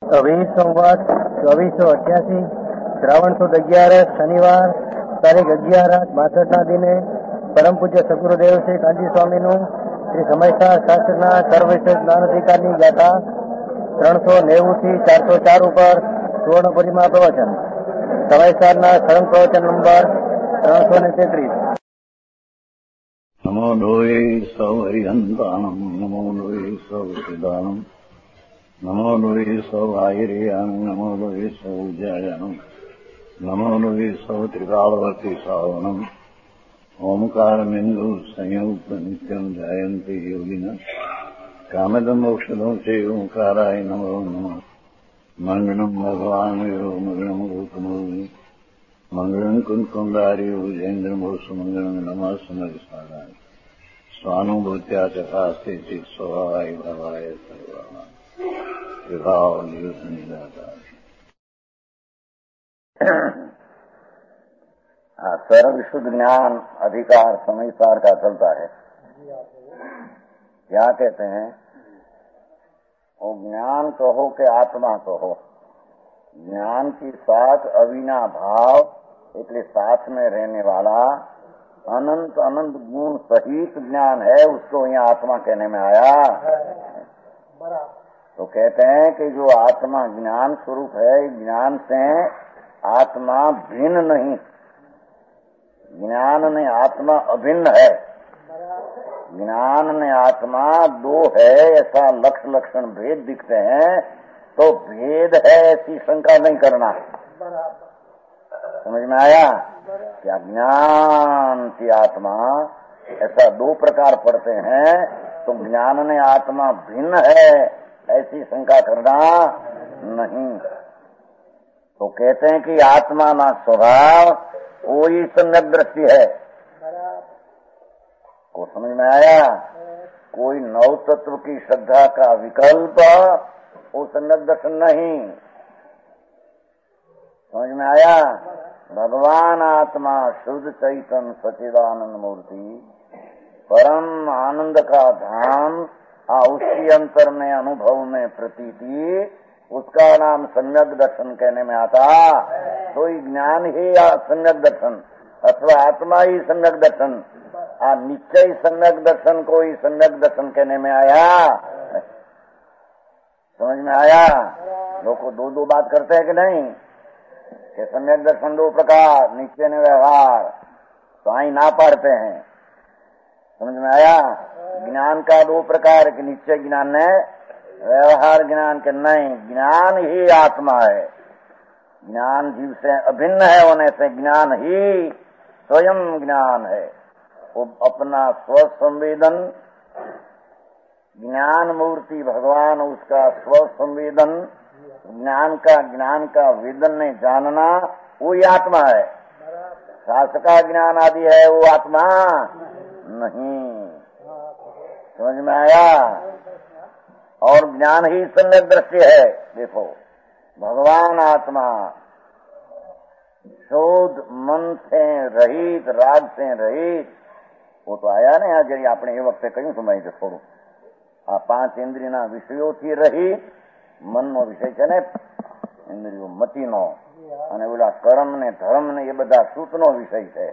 સંવત 2488 શ્રાવણ સુદ 11 શનિવાર તારીખ 11/8/62 દિને પરમ પૂજ્ય સદગુરુદેવ શ્રી કાંજી સ્વામીનું શ્રી સમયસાર શાસ્ત્રના સર્વવિશેષ જ્ઞાન અધિકારની ગાથા 390 થી 404 ઉપર સુવર્ણપુરીમાં પ્રવચન. સમયસારના સળંગ પ્રવચન નંબર 333. નમો લોય સૌ હરિહંતાણમ નમો લોય સૌ સિદાનમ નમો લોય સૌ આયર્યાન નમો લોય સૌ જયાનમ નમો લોય સૌ ત્રિકાળવતી સાવનમ ઓમકારમિંદુ સંયુક્ત નિત્યમ જાયંતિ યોગિના કામદમ મોક્ષદમ સે ઓંકારાય નમો નમઃ. મંગળમ ભગવાન વીરો મંગળમ રૂપમોહિ મંગળમ કુંકુંડાર્યો જૈન્દ્રમોષ મંગળમ નમઃ સમર્થાય સ્વાનુભૂત્યા ચકાસ્તે ચિત સ્વભાવાય ભવાય સર્વા વિભાવ નિદાતા. सर्व शुद्ध ज्ञान अधिकार समयसार का चलता है. क्या कहते हैं? वो ज्ञान कहो कि आत्मा कहो, ज्ञान के साथ अविना भाव એટલે साथ में रहने वाला अनंत अनंत गुण सहित ज्ञान है, उसको यहाँ आत्मा कहने में आया. तो कहते हैं कि जो आत्मा ज्ञान स्वरूप है, ज्ञान से आत्मा भिन्न नहीं, ज्ञान में आत्मा अभिन्न है. ज्ञान में आत्मा दो है ऐसा लक्ष्य लक्षण भेद दिखते हैं, तो भेद है ऐसी शंका नहीं करना. समझ में आया? क्या ज्ञान की आत्मा ऐसा दो प्रकार पड़ते हैं, तो ज्ञान में आत्मा भिन्न है ऐसी शंका करना नहीं. तो कहते हैं कि आत्मा ना स्वभाव वही सम्यक दृष्टि है. को समझ में आया? कोई नव तत्व की श्रद्धा का विकल्प वो सम्यक दर्शन नहीं. समझ में आया? भगवान आत्मा शुद्ध चैतन्य सच्चिदानंद मूर्ति परम आनंद का धाम, उसकी अंतर में अनुभव में प्रतीति, उसका नाम सम्यक दर्शन कहने में आता. तो ज्ञान ही सम्यक दर्शन अथवा आत्मा ही सम्यक दर्शन, निश्चय सम्यक दर्शन को ही सम्यक दर्शन कहने में आया. समझ में आया? लोग को दो दो बात करते हैं कि नहीं, कि सम्यक दर्शन दो प्रकार, निश्चय ने व्यवहार, तो आई ना पाड़ते हैं. समझ में आया? ज्ञान का दो प्रकार, कि निश्चय ज्ञान ने व्यवहार ज्ञान के नहीं. ज्ञान ही आत्मा है, ज्ञान जीव से अभिन्न है होने से ज्ञान ही स्वयं ज्ञान है. वो अपना स्वसंवेदन ज्ञान मूर्ति भगवान, उसका स्वसंवेदन ज्ञान का वेदन ने जानना वो आत्मा है. शास्त्र का ज्ञान आदि है वो आत्मा नहीं. समझ में आया? और ज्ञान ही सम्यक दृष्टि है. देखो, भगवान आत्मा शुद्ध मन से रहित, राग से रहित, वो तो आया ने जरी આપણે એ વખતે કહ્યું સમય છે થોડું. આ પાંચ ઇન્દ્રિયના વિષયોથી રહિત મનનો વિષય છે ને, ઇન્દ્રિયો મતિનો, અને ઓલા કર્મ ને ધર્મ ને એ બધા સૂતનો વિષય છે.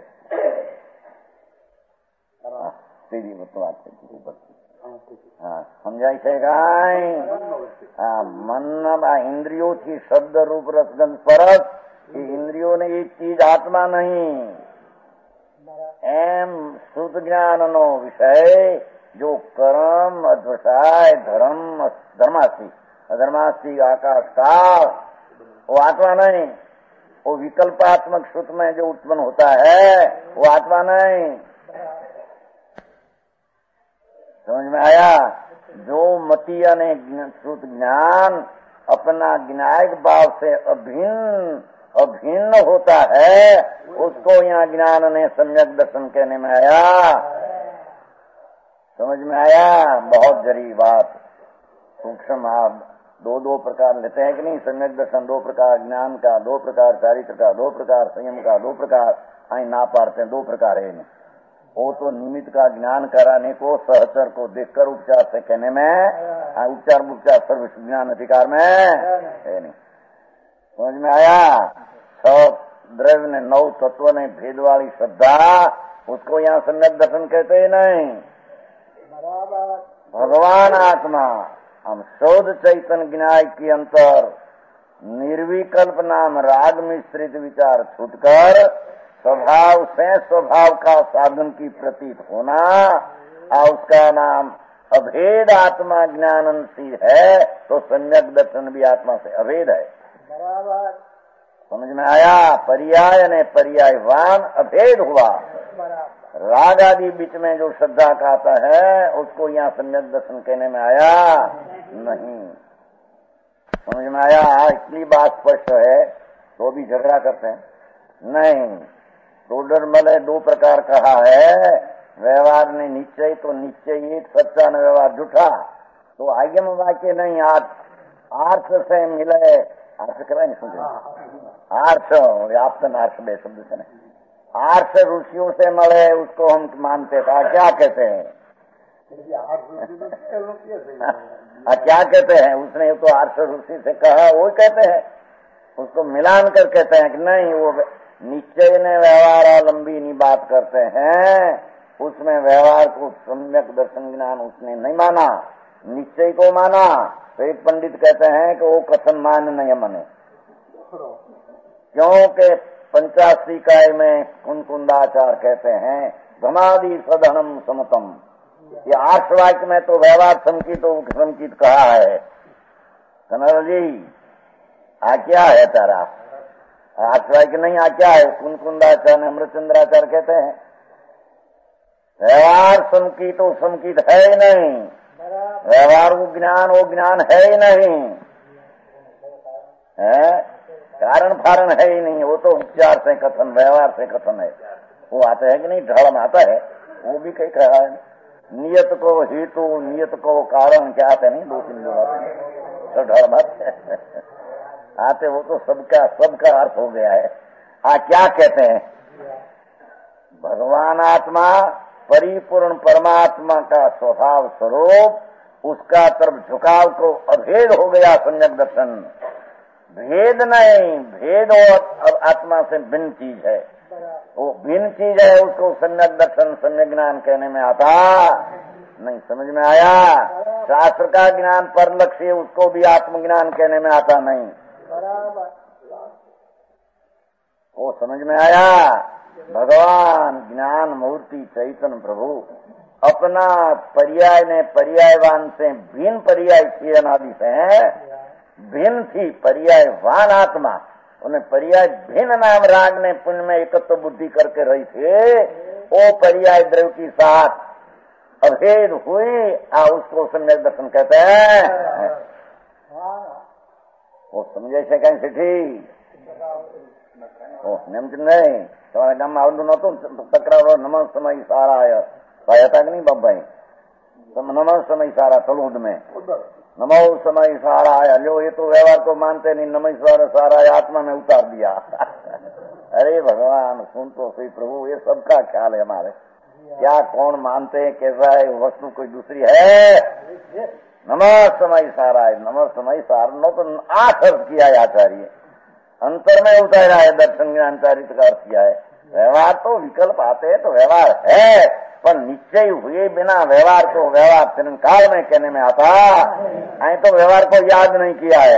સીધી વાત છે. હા, સમજાય છે કાંઈ? મન ઇન્દ્રિયોથી શબ્દ રૂપ રસગંધ સ્પર્શ, એ ઇન્દ્રિયોને એક ચીજ આત્મા નહીં. એમ શુદ્ધ જ્ઞાનનો વિષય જો કર્મ અધ્વસાય ધર્મ ધર્માસ્તિ अधर्मास्ति आकाश काल, वो आत्मा नहीं. वो विकल्पात्मक श्रुत में जो उत्पन्न होता है वो आत्मा नहीं. समझ में आया? जो मति ने श्रुत ज्ञान अपना ज्ञायक भाव से अभिन्न होता है, उसको यहाँ ज्ञान ने सम्यक दर्शन कहने में आया. समझ में आया? बहुत जरी बात, सूक्ष्म. आप दो दो प्रकार लेते हैं कि नहीं? सम्यक दर्शन दो प्रकार, ज्ञान का दो प्रकार, चारित्र का दो प्रकार, संयम का दो प्रकार, आई ना पाड़ते हैं दो प्रकार है. वो तो निमित्त का ज्ञान कराने को सहचर को देखकर उपचार से कहने में उपचार सर्वस्व ज्ञान अधिकार में है नहीं। समझ में आया? 6 द्रव्य ने 9 तत्व ने भेद वाली श्रद्धा, उसको यहाँ सम्यक दर्शन कहते ही नहीं। भगवान आत्मा हम शोध चैतन्य ज्ञाय की अंतर निर्विकल्प नाम राग मिश्रित विचार छूटकर स्वभाव से स्वभाव का साधन की प्रतीत होना, और उसका नाम अभेद आत्मा ज्ञानंशी है, तो सम्यक दर्शन भी आत्मा से अभेद है। बराबर समझ में आया? पर्याय ने पर्यायवान अभेद हुआ। राग आदि बीच में जो श्रद्धा का आता है उसको यहाँ सम्यक दर्शन कहने में आया नहीं। समझ में आया? इतनी बात स्पष्ट है तो भी झगड़ा करते हैं नहीं। टोडरमल 2 प्रकार कहा है, व्यवहार ने निश्चय तो निश्चय एक, सच्चा न व्यवहार झूठा। तो आगे में वाक्य नहीं, आर्थ से मिले, आर्थ कराए नहीं सुन, आर्थ व्याप्त नार्थ बे शब्द से नहीं, आर्थ ऋषियों से मिले उसको हम मानते था। क्या कहते हैं? क्या कहते हैं? उसने तो आर्थ ऋषि से कहा, वो कहते हैं उसको मिलान कर कहते हैं कि नहीं, वो निश्चय ने व्यवहार लंबी बात करते हैं, उसमें व्यवहार को सम्यक दर्शन ज्ञान उसने नहीं माना, निश्चय को माना। तो एक पंडित कहते हैं कि वो कथन मान नहीं मने, क्योंकि 85 काय में कुंकुंदाचार कहते हैं धमादि सदहनम समतम। ये 8 वाक्य में तो व्यवहार संकित कहा है। कन्हर जी आ क्या है तारा? 8 वाक्य नहीं, आ क्या है? कुंकुंदाचार्य अमृतचंद्राचार्य कहते हैं व्यवहार संकित है ही नहीं, व्यवहार वो ज्ञान है ही नहीं है, कारण फारण है ही नहीं। वो तो उपचार से कथन, व्यवहार से कथन है। वो आता है कि नहीं? ढाल में आता है, वो भी कहीं कहा है। नियत को हेतु, नियत को कारण, क्या आते नहीं? 2-3 लोग आते हैं तो ढाल में आते, वो तो सबका अर्थ हो गया है। क्या कहते हैं? भगवान आत्मा परिपूर्ण परमात्मा का स्वभाव स्वरूप, उसका तरफ झुकाव को अभेद हो गया सम्यक दर्शन। भेद नहीं, भेद और आत्मा से भिन्न चीज है, वो भिन्न चीज है, उसको सम्यक दर्शन सम्यक ज्ञान कहने में आता नहीं। समझ में आया? शास्त्र का ज्ञान पर लक्ष्य, उसको भी आत्मज्ञान कहने में आता नहीं। वो समझ में आया? भगवान ज्ञान मूर्ति चैतन्य प्रभु अपना पर्याय ने पर्यायवान से भिन्न पर्याय थी, अनादि से भिन्न थी पर्यायवान आत्मा। उन्हें पर्याय भिन्न नाम राग ने पुण्य में एकत्व बुद्धि करके रही थे, वो पर्याय द्रव्य की साथ अभेद हुई, उसको सम्यक दर्शन कहते हैं। वो समझे છે કઈ સીઠી? નહીં તમારા ગામમાં આવતું નહોતું તકરારો નમઃ સમય સારા ભાઈ હતા કે નહીં બાપ ભાઈ? નમઃ समय सारा तलूद में नमो समय सारा आया। लो ये तो व्यवहार को मानते नहीं, नमः सारा आत्मा में उतार दिया। अरे भगवान सुन तो सही प्रभु, ये सबका ख्याल है हमारे। क्या कौन मानते हैं कैसा है, वस्तु कोई दूसरी है? नमः समय सारा है, नमः समय सारा तो 8 अर्थ किया है आचार्य, अंतर में उतारा है दर्शन ज्ञानचारित का अर्थ किया है। व्यवहार तो विकल्प आते हैं तो व्यवहार है, पर निश्चय हुए बिना व्यवहार को व्यवहार तिरंकाल में कहने में आता है, तो व्यवहार को याद नहीं किया है।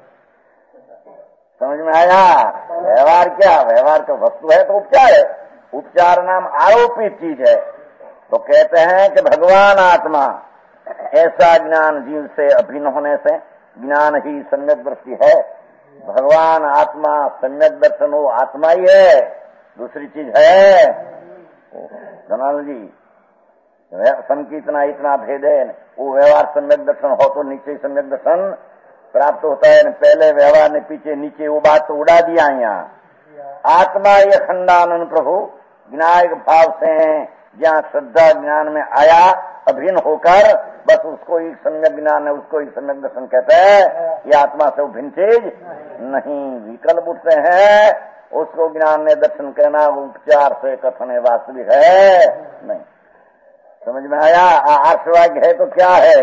समझ में आया? व्यवहार क्या? व्यवहार का वस्तु है तो उपचार है, उपचार नाम आरोपित चीज है। तो कहते हैं कि भगवान आत्मा ऐसा ज्ञान जीव से अभिन्न होने से ज्ञान ही सम्यक दृष्टि है। भगवान आत्मा सम्यक दर्शन वो आत्मा ही है, दूसरी चीज है। धनाल जी संकीर्तना इतना भेद है, वो व्यवहार सम्यक दर्शन हो तो नीचे सम्यक दर्शन प्राप्त होता है। पहले व्यवहार ने पीछे नीचे, वो बात तो उड़ा दिया यहाँ। आत्मा ये खंडानंद प्रभु विनायक भाव से जहाँ श्रद्धा ज्ञान में आया अभिन्न होकर, बस उसको ही सम्यक ज्ञान है, उसको ही सम्यक दर्शन कहते हैं। ये आत्मा से भिन्न चीज नहीं। विकल्प उठते हैं, उसको ज्ञान ने दर्शन कहना उपचार से कथन वास्तविक है नहीं। समझ में आया? आर्षवाक्य है तो क्या है?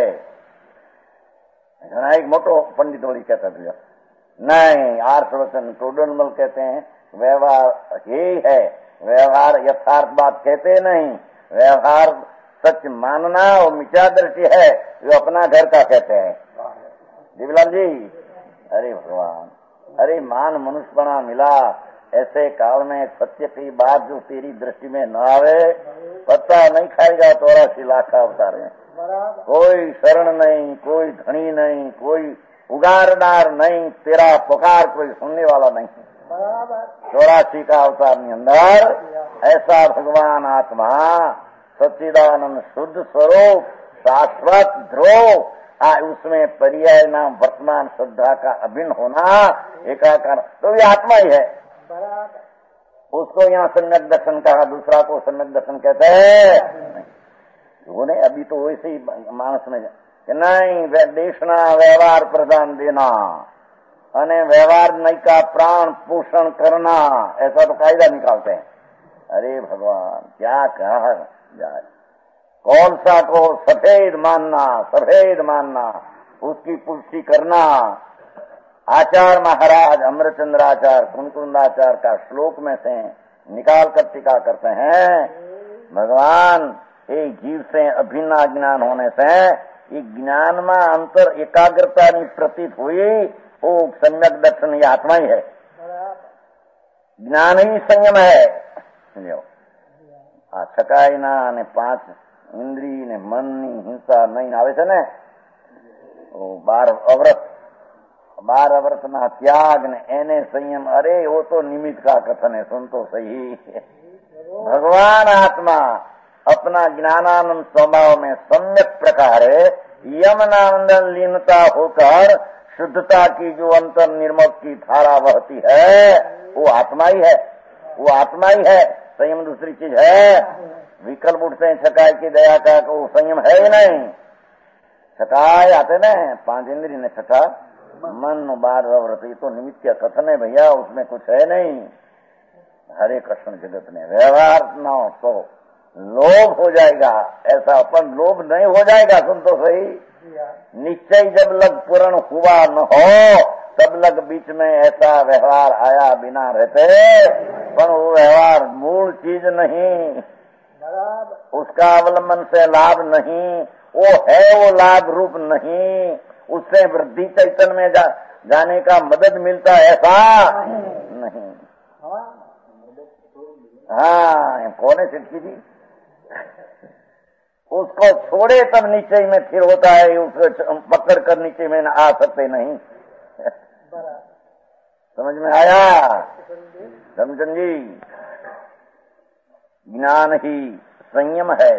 एक मोटो पंडित वोड़ी कहता था नहीं, आर्षवचन टोडनमल कहते हैं व्यवहार यही है। व्यवहार यथार्थ बात कहते नहीं, व्यवहार सच मानना और मिथ्या दृष्टि है जो अपना घर का कहते हैं। दिव्यलाल जी, अरे भगवान, अरे मान मनुष्यपना मिला ऐसे काल में सत्य की बात जो तेरी दृष्टि में न आवे, पत्ता नहीं खाएगा 84 लाख अवतार में। कोई शरण नहीं, कोई धनी नहीं, कोई उगारदार नहीं, तेरा पुकार कोई सुनने वाला नहीं। 84 का अवतार के अंदर ऐसा भगवान आत्मा सच्चिदानंद शुद्ध स्वरूप शाश्वत ध्रुव, उसमें पर्याय नाम वर्तमान श्रद्धा का अभिन्न होना एकाकार, तो ये आत्मा ही है। उसको यहाँ सम्यक दर्शन कहा, दूसरा को सम्यक दर्शन कहते हैं। उन्हें अभी तो वैसे ही मानस में कि नहीं देशना व्यवहार प्रदान देना अने व्यवहार नहीं का प्राण पोषण करना, ऐसा तो कायदा निकालते हैं। अरे भगवान, क्या कहा जाए? कौन सा को सफेद मानना, उसकी पुष्टि करना। आचार्य महाराज अमरचंद्राचार्य कुंकुंदाचार्य का श्लोक में से निकाल कर टीका करते हैं, भगवान एक जीव से अभिन्न ज्ञान होने से ये ज्ञान में अंतर एकाग्रता नहीं प्रतीत हुई, वो सम्यक दर्शन ये आत्मा ही है। ज्ञान ही संयम है। छकाई ना ने 5 इंद्री ने मन नी हिंसा नहीं आवे छे ने 12 अव्रत ना त्याग ने एने संयम। अरे वो तो निमित्त का कथन है, सुन तो सही। भगवान आत्मा अपना ज्ञानानंद स्वभाव में सम्यक प्रकार यमनानंदन लीनता होकर शुद्धता की जो अंतर निर्मल की धारा बहती है वो आत्मा ही है, वो आत्मा ही है। संयम दूसरी चीज है। विकल्प उठते हैं छकाई की दया का, वो संयम है ही नहीं। छकाई आते न 5 इंद्री ने छठा मन 12 व्रत, ये तो निमित्त का कथन है भैया, उसमें कुछ है नहीं। हरे कृष्ण जगत ने व्यवहार न तो लोभ हो जाएगा, ऐसा अपन लोभ नहीं हो जाएगा। सुन तो सही, निश्चय जब लग पूर्ण हुआ न हो तब लग बीच में ऐसा व्यवहार आया बिना रहते, पर वो व्यवहार मूल चीज नहीं, उसका अवलंबन से लाभ नहीं, वो है वो लाभ रूप नहीं, उससे वृद्धि चैतन्य में जाने का मदद मिलता है ऐसा नहीं। हाँ, कौन है सिद्धि जी? उसको छोड़े तब नीचे में फिर होता है, उसको पकड़ कर नीचे में आ सकते नहीं। समझ में आया धर्मचंद जी? ज्ञान ही संयम है।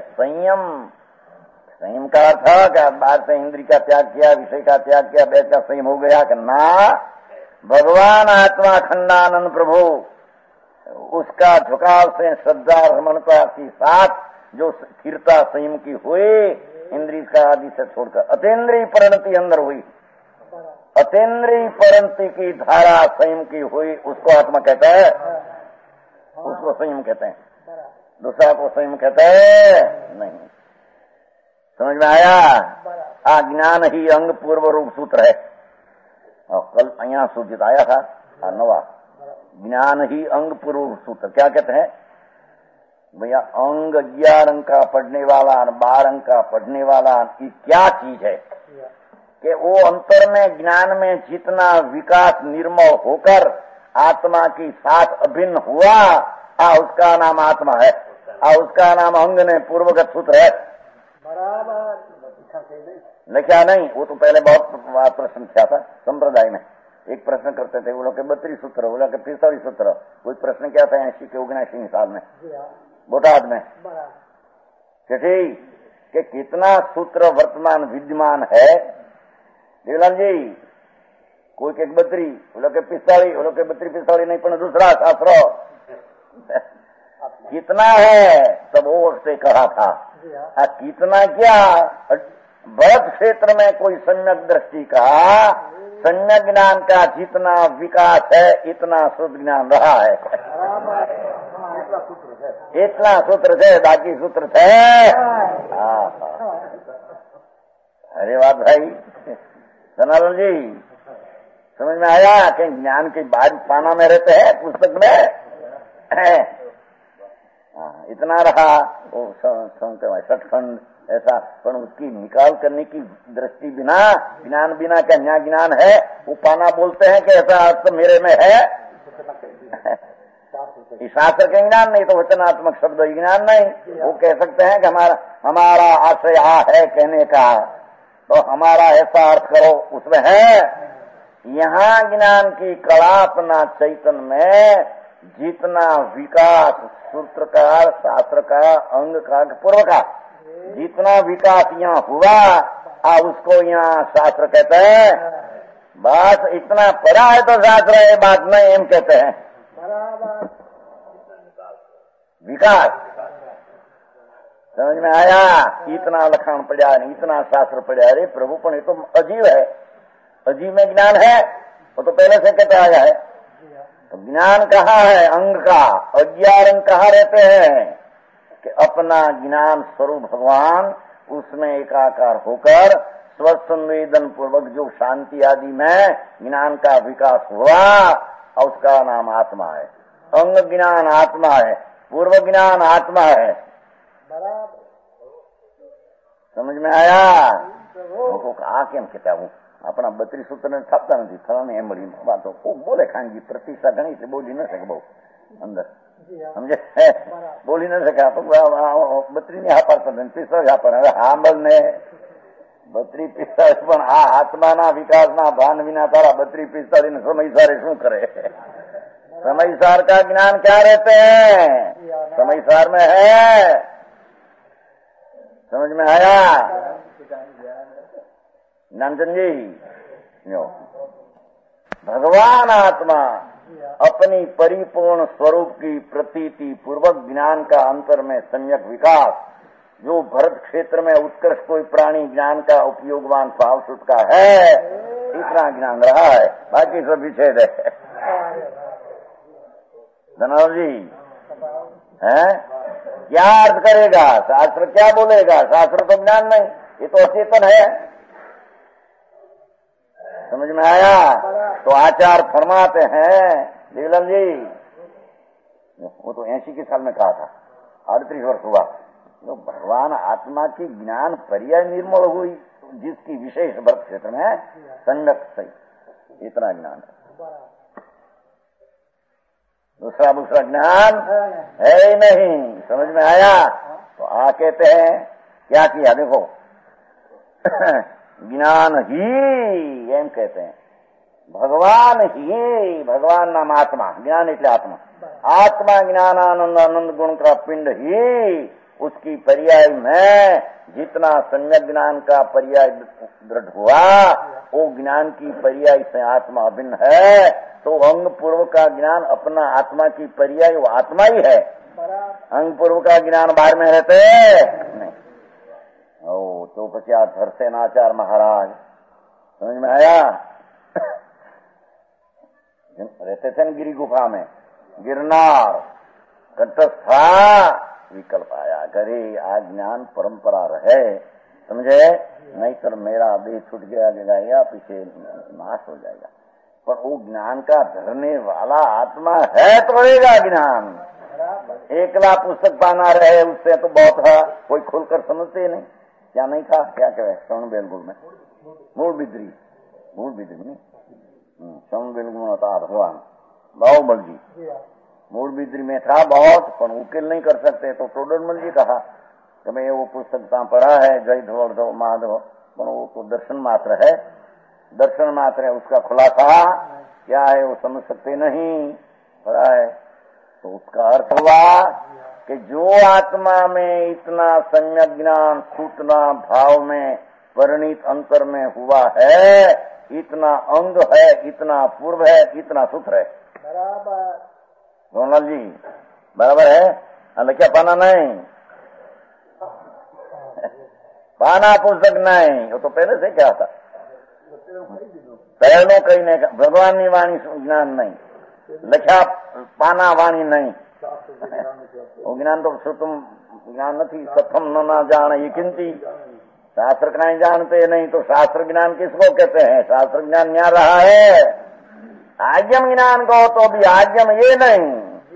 संयम का अर्थ है क्या? बाहर से इंद्रिय का त्याग किया, विषय का त्याग किया, बैठ का संयम हो गया करना। भगवान आत्मा खंडानंद प्रभु उसका झुकाव से श्रद्धा रमणता के साथ जो स्थिरता संयम की हुई, इंद्रिय का आदि से छोड़कर अतेंद्रिय परिणति अंदर हुई, अतेंद्रिय परिणति की धारा संयम की हुई, उसको आत्मा कहता है, उसको संयम कहते हैं। दूसरा को संयम कहते हैं नहीं। समझ में आया? ज्ञान ही अंग पूर्व रूप सूत्र है। और कल यहाँ सूचित आया था नवा, ज्ञान ही अंग पूर्व सूत्र। क्या कहते हैं भैया? अंग 11 अंक का पढ़ने वाला, 12 अंक का पढ़ने वाला की क्या चीज है कि वो अंतर में ज्ञान में जितना विकास निर्मल होकर आत्मा की साथ अभिन्न हुआ, उसका नाम आत्मा है, उसका नाम अंग ने पूर्वगत सूत्र है। लिखा नहीं, वो तो पहले बहुत प्रश्न किया था संप्रदाय में। एक प्रश्न करते थे, वो लोग के 32 सूत्र, वो लोग के 45 सूत्र। कोई प्रश्न क्या था 80 के 79 साल में बोटाद में चिट्ठी कि कितना सूत्र वर्तमान विद्यमान है देवलाल जी? कोई के 32, वो लोग के 45, वो लोग के 32-45 नहीं, पर दूसरा शास्त्र कितना है तब वो से कहा था। कितना क्या भरत क्षेत्र में कोई सम्यक दृष्टि का, सम्यक ज्ञान का जितना विकास है इतना शुद्ध ज्ञान रहा है। इतना सूत्र थे, बाकी सूत्र थे। अरे बात भाई सनातन जी, समझ में आया कि ज्ञान की बात पाना में रहते हैं पुस्तक में। इतना रहा वो सचखंड ऐसा, पर उसकी निकाल करने की दृष्टि बिना, ज्ञान बिना क्या न्या ज्ञान है, वो पाना बोलते हैं कि ऐसा अर्थ मेरे में है। शास्त्र के ज्ञान नहीं तो वचनात्मक शब्द ज्ञान नहीं। वो कह सकते हैं कि हमारा आशय आ है कहने का, तो हमारा ऐसा अर्थ करो उसमें है। यहाँ ज्ञान की कलापना चैतन्य में जितना विकास सूत्रकार शास्त्र का अंग का पूर्व का जितना विकास यहाँ हुआ उसको यहाँ शास्त्र कहते हैं। बस इतना पढ़ा है तो शास्त्र है, बात नहीं हम कहते हैं विकास। समझ में आया? इतना लखान पड़ा नहीं, इतना शास्त्र पड़ा। अरे प्रभु पण ये तो अजीब है, अजीब में ज्ञान है, वो तो पहले से कहते आया है। तो ज्ञान कहाँ है? अंग का। 11 अंग कहाँ रहते हैं? कि अपना ज्ञान स्वरूप भगवान उसमें एकाकार होकर स्वसंवेदन पूर्वक जो शांति आदि में ज्ञान का विकास हुआ और उसका नाम आत्मा है। अंग ज्ञान आत्मा है, पूर्व ज्ञान आत्मा है। समझ में आया? લોકો આ કેમ કહેતા? હું આપણા 32 સૂત્રને છાપતા નથી, ફલાને એમ મળી વાતો ખૂબ બોલે ખાનજી, પ્રતિષ્ઠા ઘણી એટલે બોલી ન શકે બહુ અંદર, સમજે? બોલી ન શકે. 32 ની હા પાડતા નથી, 45 હા પાડે. હવે હાંભળ ને 32-45 પણ આ આત્માના વિકાસના ભાન વિના તારા 32-45 ને સમયસારે શું કરે? समयसार का ज्ञान क्या रहते हैं? समयसार में है। समझ में आया? ज्ञानचंद जी, भगवान आत्मा अपनी परिपूर्ण स्वरूप की प्रतीति पूर्वक ज्ञान का अंतर में सम्यक विकास, जो भरत क्षेत्र में उत्कृष्ट कोई प्राणी ज्ञान का उपयोगवान भावसुत का है, इतना ज्ञान रहा है। बाकी सब विच्छेद है। धनराव जी है क्या अर्थ करेगा? शास्त्र क्या बोलेगा? शास्त्र तो ज्ञान नहीं, ये तो अचेतन है। समझ में आया? तो आचार फरमाते हैं देवलाल जी, वो तो 80 के साल में कहा था, 38 वर्ष हुआ, तो भगवान आत्मा की ज्ञान पर्याय निर्मल हुई, जिसकी विशेष भरत क्षेत्र में सम्यक सही इतना ज्ञान है। दूसरा ज्ञान है ही नहीं। समझ में आया? तो कहते हैं क्या किया? देखो ज्ञान ही एम कहते हैं, भगवान ही, भगवान नाम आत्मा, ज्ञान એટલે आत्मा, आत्मा ज्ञान आनंद आनंद गुण का पिंड ही उसकी पर्याय में जितना सम्यक ज्ञान का पर्याय दृढ़ हुआ, वो ज्ञान की पर्याय से आत्मा अभिन्न है। तो अंग पूर्व का ज्ञान अपना आत्मा की पर्याय वो आत्मा ही है। अंग पूर्व का ज्ञान बाहर में रहते नहीं। ओ तो पश्चात धरसेनाचार्य महाराज, समझ में आया? रहते थे न गिरी गुफा में, गिरनार कंठस्था विकल्प आया, करे आ ज्ञान परंपरा रहे, समझे? नहीं तो मेरा देह छूट गया पीछे नाश हो जाएगा। पर वो ज्ञान का धरने वाला आत्मा है तो रहेगा ज्ञान। एकला पुस्तक पाना रहे उससे तो बहुत है, कोई खोलकर समझते नहीं। क्या नहीं था? क्या कहे श्रवण बेलगुल में मूल बिद्री नहीं, श्रवण बेलगुल में था भगवान बाहुबल जी, मूल बिद्री में था बहुत, पर उकेल नहीं कर सकते। तो टोडरमल जी कहा कि मैं वो पुस्तक पढ़ा है जय धो माधव, पर वो तो दर्शन मात्र है, दर्शन मात्र है, उसका खुलासा क्या है वो समझ सकते नहीं, पढ़ा है। तो उसका अर्थ हुआ कि जो आत्मा में इतना सम्यक ज्ञान सूचना भाव में परिणित अंतर में हुआ है, इतना अंग है, इतना पूर्व है, इतना सूत्र है। बराबर रोनल जी, बराबर है? लिखा पाना नहीं, पाना पुस्तक नहीं, वो तो पहले से क्या था, પહેલો કહીને ભગવાનની વાણી જ્ઞાન નહીં, લખ્યા પાના વાણી નહીં. જ્ઞાન તો સુતમ જ્ઞાन નથી. सथम न जान ये किंती, शास्त्र का नहीं जानते नहीं तो शास्त्र ज्ञान किसको कहते हैं? शास्त्र ज्ञान यहाँ रहा है. आज्ञम ज्ञान कहो तो भी आज्ञम ये नहीं.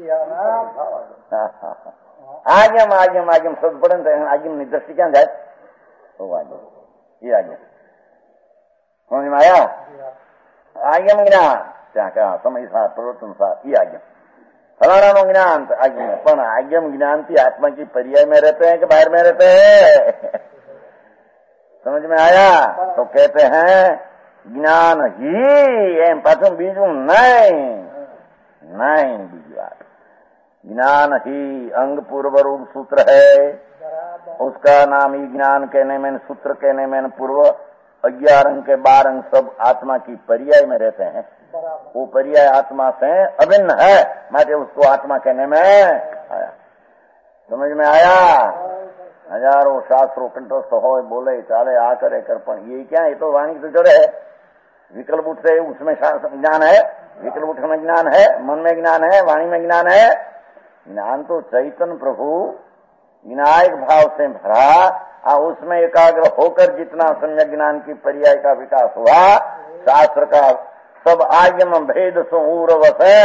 आज्ञम आज्ञम आज्ञम शब्द पढ़े आज्ञम ની દ્રષ્ટિ ક્યાં જાય? तो आज्ञम, ये आज्ञम समझ में आया? आज्ञम ज्ञान ત્યાં क्या समय साथ प्रवर्तन साथ ये आज्ञम. फलाना नो ज्ञान आज्ञम, पर आज्ञम ज्ञान की आत्मा की पर्याय में रहते हैं कि बाहर में रहते हैं? समझ में आया? तो कहते हैं ज्ञान ही एम पाछू बीजू नहीं, नहीं बीजी बात. ज्ञान ही अंग पूर्व रूप सूत्र है, उसका नाम ही ज्ञान कहने में, सूत्र कहने में पूर्व 11 अंग के 12 अंग सब आत्मा की पर्याय में रहते हैं. वो पर्याय आत्मा से अभिन्न है, माटे उसको आत्मा कहने में आया. समझ में आया? हजारों शास्त्रों कंठस्थ हो बोले चाले आ करे कर, पर ये क्या, ये तो वाणी तो जड़ है. विकल्प उठ से उसमें ज्ञान है, विकल्प उठ में ज्ञान है, मन में ज्ञान है, वाणी में ज्ञान है. ज्ञान तो चैतन्य प्रभु विनायक भाव से भरा, उसमें एकाग्र होकर जितना सम्यक ज्ञान की पर्याय का विकास हुआ, शास्त्र का सब आज्ञम भेद सुरवस है.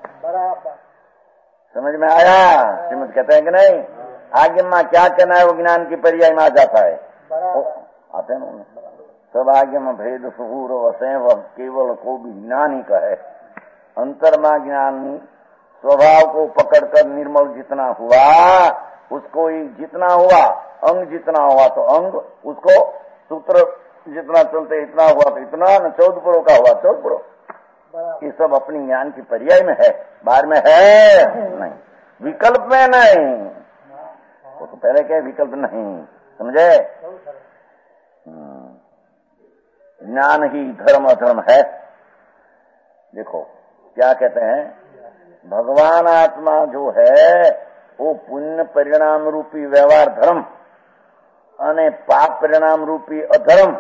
समझ में आया? श्रीमद कहते हैं कि नहीं, आज्ञम में क्या कहना है वो ज्ञान की पर्याय में आ जाता है. आते हैं सब आज्ञम भेद सुरवस है, वह केवल को भी ज्ञान ही कहे. अंतर्मा ज्ञानी स्वभाव को पकड़कर निर्मल जितना हुआ उसको ही जितना हुआ, अंग जितना हुआ तो अंग, उसको सूत्र जितना चलते इतना हुआ तो इतना, न 14 पुरों का हुआ 14 पुरों. ये सब अपनी ज्ञान की पर्याय में है, बाहर में है नहीं, विकल्प में नहीं. वो तो पहले क्या विकल्प नहीं, समझे? ज्ञान ही धर्म अधर्म है. देखो क्या कहते हैं, भगवान आत्मा जो है वो पुण्य परिणाम रूपी व्यवहार धर्म અને पाप परिणाम रूपी अधर्म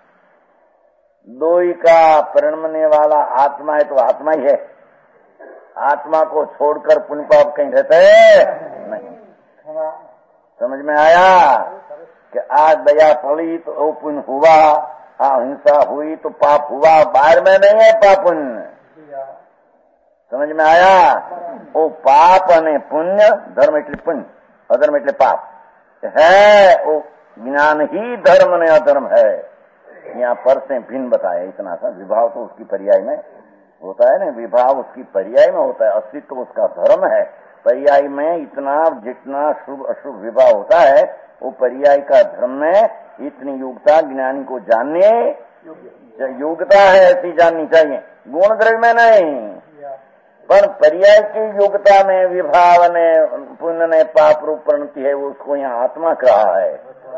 दो ही का परिणमने वाला आत्मा है. तो आत्मा ही है. आत्मा को छोड़कर पुण्य पाप कहीं रहते नहीं. समझ में आया कि आज दया पड़ी तो वो पुण्य हुआ, हिंसा हुई तो पाप हुआ, बाहर में नहीं है पाप पुण्य. समझ में आया? वो पाप અને पुण्य, धर्म એટલે पुण्य, अधर्म એટલે पाप है. वो ज्ञान ही धर्म ने अधर्म है. यहाँ पर से भिन्न बताया इतना सा. विभाव तो उसकी पर्याय में होता है ना, विभाव उसकी पर्याय में होता है, अस्तित्व तो उसका धर्म है. पर्याय में इतना जितना शुभ अशुभ विभाव होता है वो पर्याय का धर्म में इतनी योग्यता ज्ञानी को जानने योग्यता है, ऐसी जाननी चाहिए. गुण द्रव्य में नहीं, पर पर्याय की योग्यता में विभाव ने पुण्य ने पाप रूप परिणति है, उसको यहाँ आत्मा कहा है.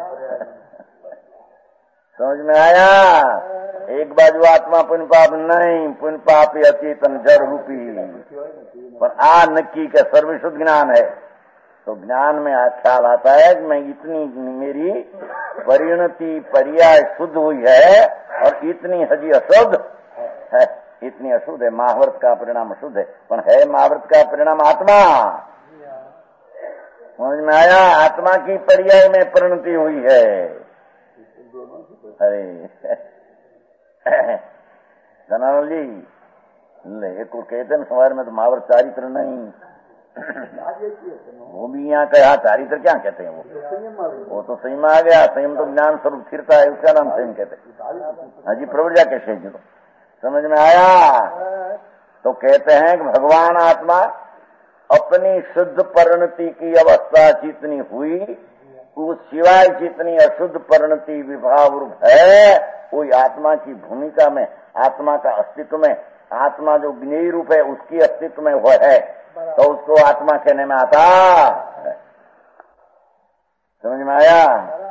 समझ में आया? एक बाजू आत्मा पुण्य पाप नहीं, पुण्य पाप अचेतन जड़ रूपी, पर आ नक्की का सर्वशुद्ध ज्ञान है. तो ज्ञान में ख्याल आता है कि मैं इतनी मेरी परिणति पर्याय शुद्ध हुई है और इतनी हजी अशुद्ध है, इतनी अशुद्ध है. महाव्रत का परिणाम अशुद्ध है, पर है महाव्रत का परिणाम आत्मा. समझ में आया? आत्मा की पर्याय में परिणति हुई है. अरे जनानंद जी ले को कहते हैं सवार में तो महाव्रत चारित्र नहीं, वो भी यहाँ कहा चारित्र क्या कहते हैं? वो तो संयम आ गया. संयम तो ज्ञान स्वरूप स्थिरता है, उसका नाम संयम कहते हैं. हाजी प्रवृत्ति कैसे जी? तो समझ में आया? तो कहते हैं कि भगवान आत्मा अपनी शुद्ध परिणति की अवस्था जितनी हुई, उस सिवाय जितनी अशुद्ध परिणति विभाव रूप है, वही आत्मा की भूमिका में, आत्मा का अस्तित्व में, आत्मा जो ज्ञेय रूप है उसकी अस्तित्व में वो है, तो उसको आत्मा कहने में आता है. समझ में आया?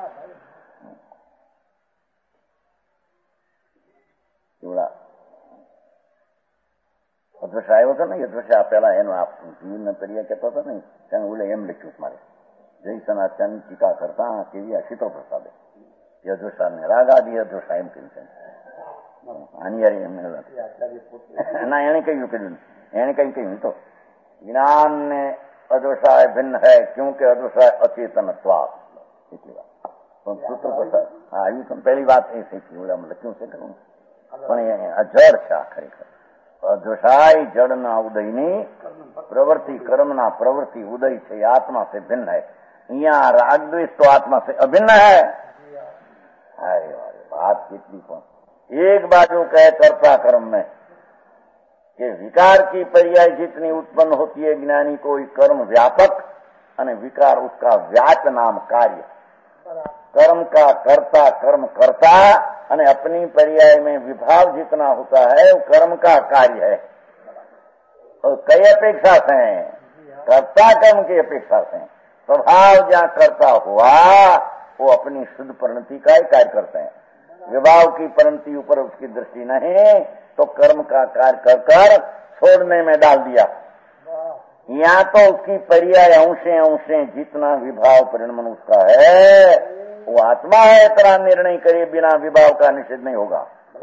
અદ્વૈત આવ્યો હતો ને, અદ્વૈત પેલા એનો જીવન તરીકે કહેતો હતો ને, ત્યાં ઓલે એમ લખ્યું મારે, જય સનાતન ટીકા કરતા કેવી સીતો પ્રસાદે यजुषाने राग आदि यजुषा એમ કહ્યું છે. આની યારી એમને ના એને કહ્યું તો જ્ઞાન ને અદોષાય ભિન્ન है क्योंकि अदोषाय अचेतनत्वात्. सूत्र पर આવી તો પહેલી વાત એ છે કે લખ્યું છે ખરું, પણ એ અજર છે આ ખરેખર. અદોષાય જડના ઉદયની પ્રવૃત્તિ, કર્મના પ્રવૃત્તિ ઉદય છે, આત્मा से भिन्न है. यहाँ राग द्वेष तो आत्मा से अभिन्न है. अरे बात कितनी कौन एक बाजू कहे कर्ता कर्म में कि विकार की पर्याय जितनी उत्पन्न होती है ज्ञानी को कर्म व्यापक અને विकार उसका व्याच नाम कार्य. कर्म का कर्ता कर्म करता અને अपनी पर्याय में विभाव जितना होता है वो कर्म का कार्य है. और कई अपेक्षा से कर्ता कर्म की अपेक्षा से स्वभाव जहाँ करता हुआ वो अपनी शुद्ध परिणति का ही कार्य करते हैं. विभाव की परिणति ऊपर उसकी दृष्टि नहीं तो कर्म का कार्य कर कर छोड़ने में डाल दिया. यहाँ तो उसकी पर्याय अंशे अंशे जितना विभाव परिणमन उसका है वो आत्मा है. तरह निर्णय करे बिना विभाव का निषेध नहीं होगा.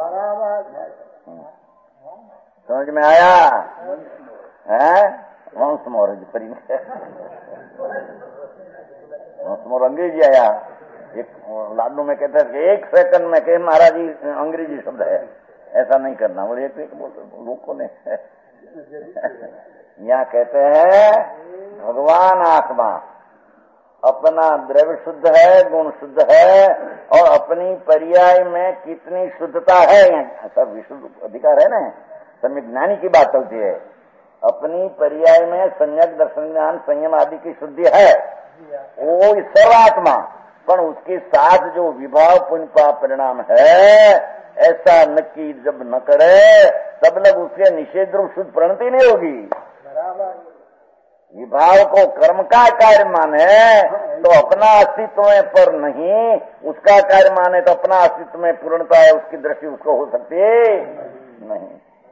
समझ में आया है? वंश मोर फरी वंश मोर अंग्रेजी आया. एक लाडू में कहते हैं कि एक सेकंड में कहे महाराज जी अंग्रेजी शब्द है, ऐसा नहीं करना. बोले एक लोगों ने यहाँ कहते हैं भगवान आत्मा अपना द्रव्य शुद्ध है, गुण शुद्ध है और अपनी पर्याय में कितनी शुद्धता है सब विशुद्ध अधिकार है ना. सम्यक ज्ञानी की बात चलती है. अपनी पर्याय में सम्यक दर्शन ज्ञान संयम आदि की शुद्धि है वो सर्वात्मा, पर उसके साथ जो विभाव पुण्य पाप परिणाम है ऐसा नक्की जब न करे तब तक उसके निषेध रूप शुद्ध प्रणति नहीं होगी. विभाव को कर्म का कार्य माने तो अपना अस्तित्व में पर नहीं, उसका कार्य माने तो अपना अस्तित्व में पूर्णता है उसकी दृष्टि उसको हो सकती नहीं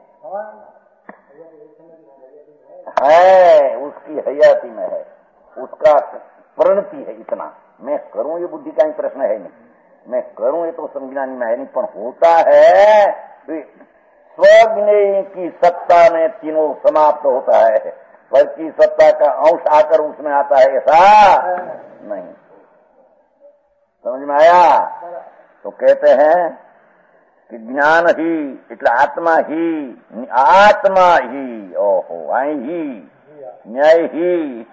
है. उसकी हयाती में है, उसका प्रणति है. इतना मैं करूं ये बुद्धि का ही प्रश्न है नहीं, मैं करूं ये तो संज्ञानी में है नहीं, पर होता है स्वज्ञेय की सत्ता में तीनों समाप्त होता है. फल की सत्ता का अंश आकर उसमें आता है ऐसा नहीं. समझ में आया? तो कहते हैं कि ज्ञान ही એટલે आत्मा ही ओहो आई ही न्याय ही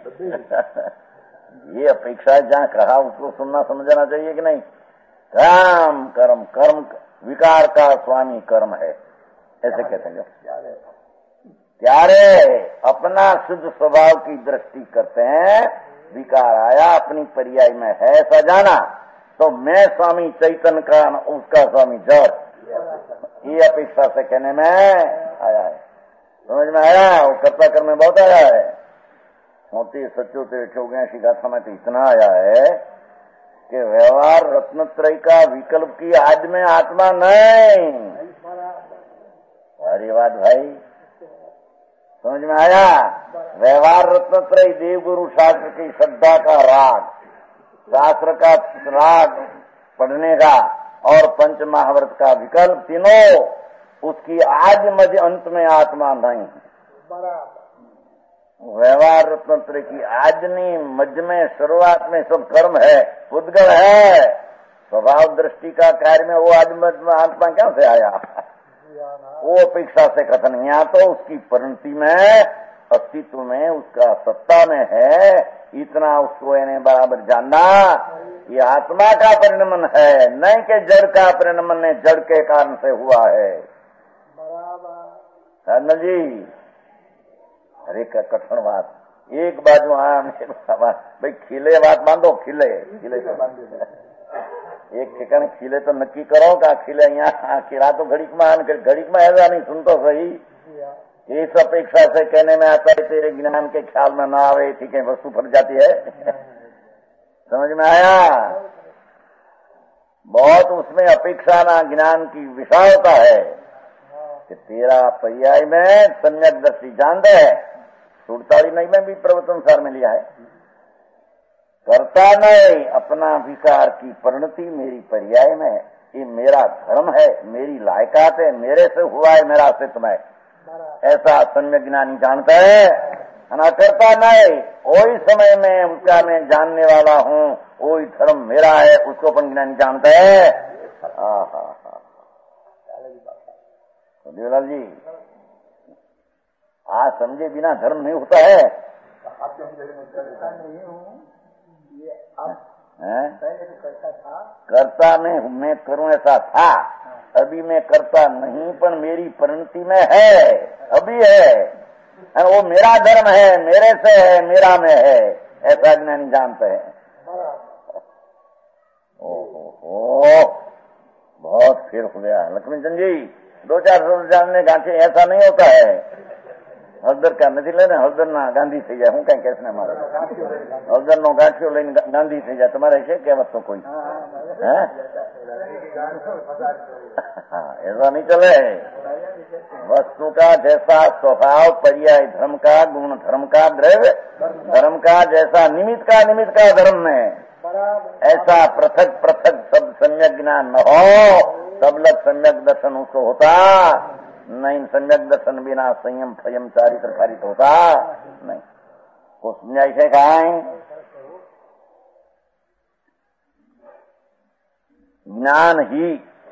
ये अपेक्षा जहाँ कहा उसको सुनना समझना चाहिए कि नहीं. काम कर्म कर्म विकार का स्वामी कर्म है ऐसे कहते हैं. त्यारे अपना शुद्ध स्वभाव की दृष्टि करते हैं. विकार आया अपनी पर्याय में है ऐसा जाना तो मैं स्वामी चैतन्य का उसका स्वामी जड़, ये अपेक्षा से कहने में आया है. समझ में आया? वो कर्ता कर्म में बहुत आया है. मोती सच्चो ते 179 गाथा में तो इतना आया है कि व्यवहार रत्नत्रय का विकल्प की आज में आत्मा नहीं. अरे बात भाई समझ में आया? व्यवहार रत्नत्रय देव गुरु शास्त्र की श्रद्धा का राग, शास्त्र का राग पढ़ने का और पंच महाव्रत का विकल्प तीनों उसकी आज मध्य अंत में आत्मा नहीं. व्यवहार रत्नत्र की आजनी मध्य में शुरुआत में सब कर्म है, उद्गल है. स्वभाव दृष्टि का कार्य में वो आज मध्य में आत्मा क्या से आया? वो अपेक्षा से कथन. यहाँ तो उसकी परिणति में अस्तित्व में उसका सत्ता में है. इतना उसको यानी बराबर जानना ये आत्मा का परिणमन है, नहीं कि जड़ का परिणमन ने जड़ के कारण से हुआ है. बराबर जी अरे का कठिन बात. एक बाजू आम भाई खिले बात बांधो, खिले तो बांधो. एक ठिकाने खिले तो नक्की करो का खिले यहाँ खिला तो घड़ीक में ऐसा नहीं सुन तो सही. इस अपेक्षा से कहने में आता है तेरे ज्ञान के ख्याल में ना आवे ठीक है वस्तु फट जाती है. समझ में आया? बहुत उसमें अपेक्षा ना ज्ञान की विशालता है कि तेरा पर्याय में सम्यक दृष्टि जान दे. 47 में भी प्रवचन सार में लिया है. करता नहीं, अपना विकार की परिणति मेरी पर्याय में है। ये मेरा धर्म है, मेरी लायकात है, मेरे से हुआ है, मेरा अस्तित्व है, ऐसा सम्यक ज्ञानी जानता है। ना करता नहीं, वही समय में उसका मैं जानने वाला हूँ, वही धर्म मेरा है, उसको अपन ज्ञानी जानता है। देवलाल जी, आज समझे बिना धर्म नहीं होता है। करता मैं करूं ऐसा था, अभी मैं करता नहीं, पर मेरी परिणति में है, अभी है, वो मेरा धर्म है, मेरे से है, मेरा में है, ऐसा ज्ञानी जानते हैं। ओहो, बहुत फिर हो गया लक्ष्मीचंद जी, 2-4 शब्द जानने गांठी, ऐसा नहीं होता है। हलदर का નથી લઈને હળદરના ગાંધી થઈ જાય, હું કઈ કેસ ને મારે હળદરનો ગાંઠિયો લઈને ગાંધી થઈ જાય, તમારે છે કહેવત તો કોઈ? ऐसा नहीं चले। वस्तु का जैसा स्वभाव पर्याय धर्म का, गुण धर्म का, द्रव्य धर्म का, जैसा निमित्त का धर्म में, ऐसा पृथक पृथक सब सम्यक ज्ञान न हो, सबलक सम्यक दर्शन उसको होता नहीं। सम्यक दर्शन बिना संयम फयम चारित्र कारित होता नहीं। को समझाई से कहा ज्ञान ही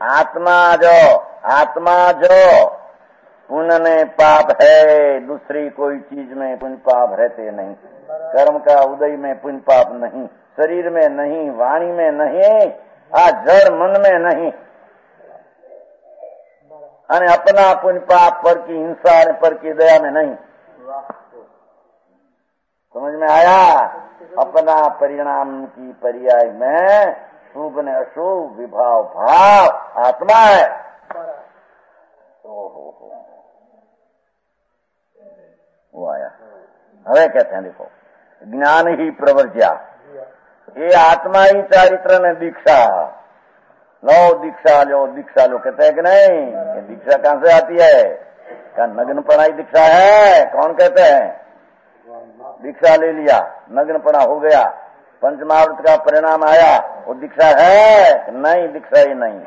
आत्मा जो पुण्य में पाप है, दूसरी कोई चीज में पुण्य पाप रहते नहीं। कर्म का उदय में पुण्य पाप नहीं, शरीर में नहीं, वाणी में नहीं, जड़ मन में नहीं। અને अपना पुण्य पाप पर की हिंसा और पर की दया में नहीं। समझ में आया? अपना परिणाम की पर्याय में शुभ ने अशुभ विभाव भाव आत्मा है। वो आया। हवे कहते हैं देखो, ज्ञान ही प्रवर्ज्या, ये आत्मा ही चारित्र ने दीक्षा लो, दीक्षा लो कहते हैं कि नहीं? ये दीक्षा कहां से आती है? क्या नग्न पढ़ाई दीक्षा है? कौन कहते हैं? दीक्षा ले लिया, नग्न पढ़ा हो गया, पंचमावृत का परिणाम आया, वो दीक्षा है? नहीं, दीक्षा ही नहीं।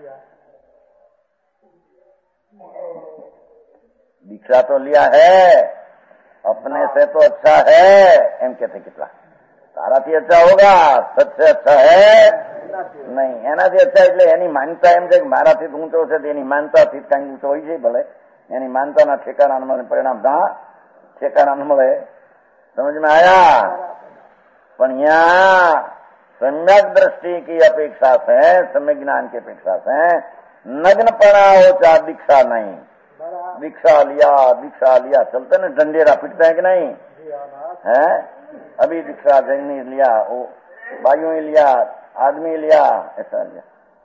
दीक्षा तो लिया है, अपने से तो अच्छा है एम कहते कितना ताराथी अच्छा होगा, सच से अच्छा है नहीं, એનાથી अच्छा એટલે એની માનતા એમ છે કે મારાથી ઊંચો છે, એની માનતાથી કઈ ઊંચો હોય છે, ભલે એની માનતાના ઠેકાણા મળે, પરિણામ ठेकाना न મળે। समझ में आया? पर यहाँ सम्यक दृष्टि की अपेक्षा से, सम्यक ज्ञान की अपेक्षा से नग्न पड़ा हो चाहे दीक्षा नहीं। दीक्षा लिया चलते ना, डंडेरा पिटते हैं कि नहीं है? अभी दीक्षा जैनी लिया, वो बाइयों ही लिया, आदमी लिया, ऐसा लिया।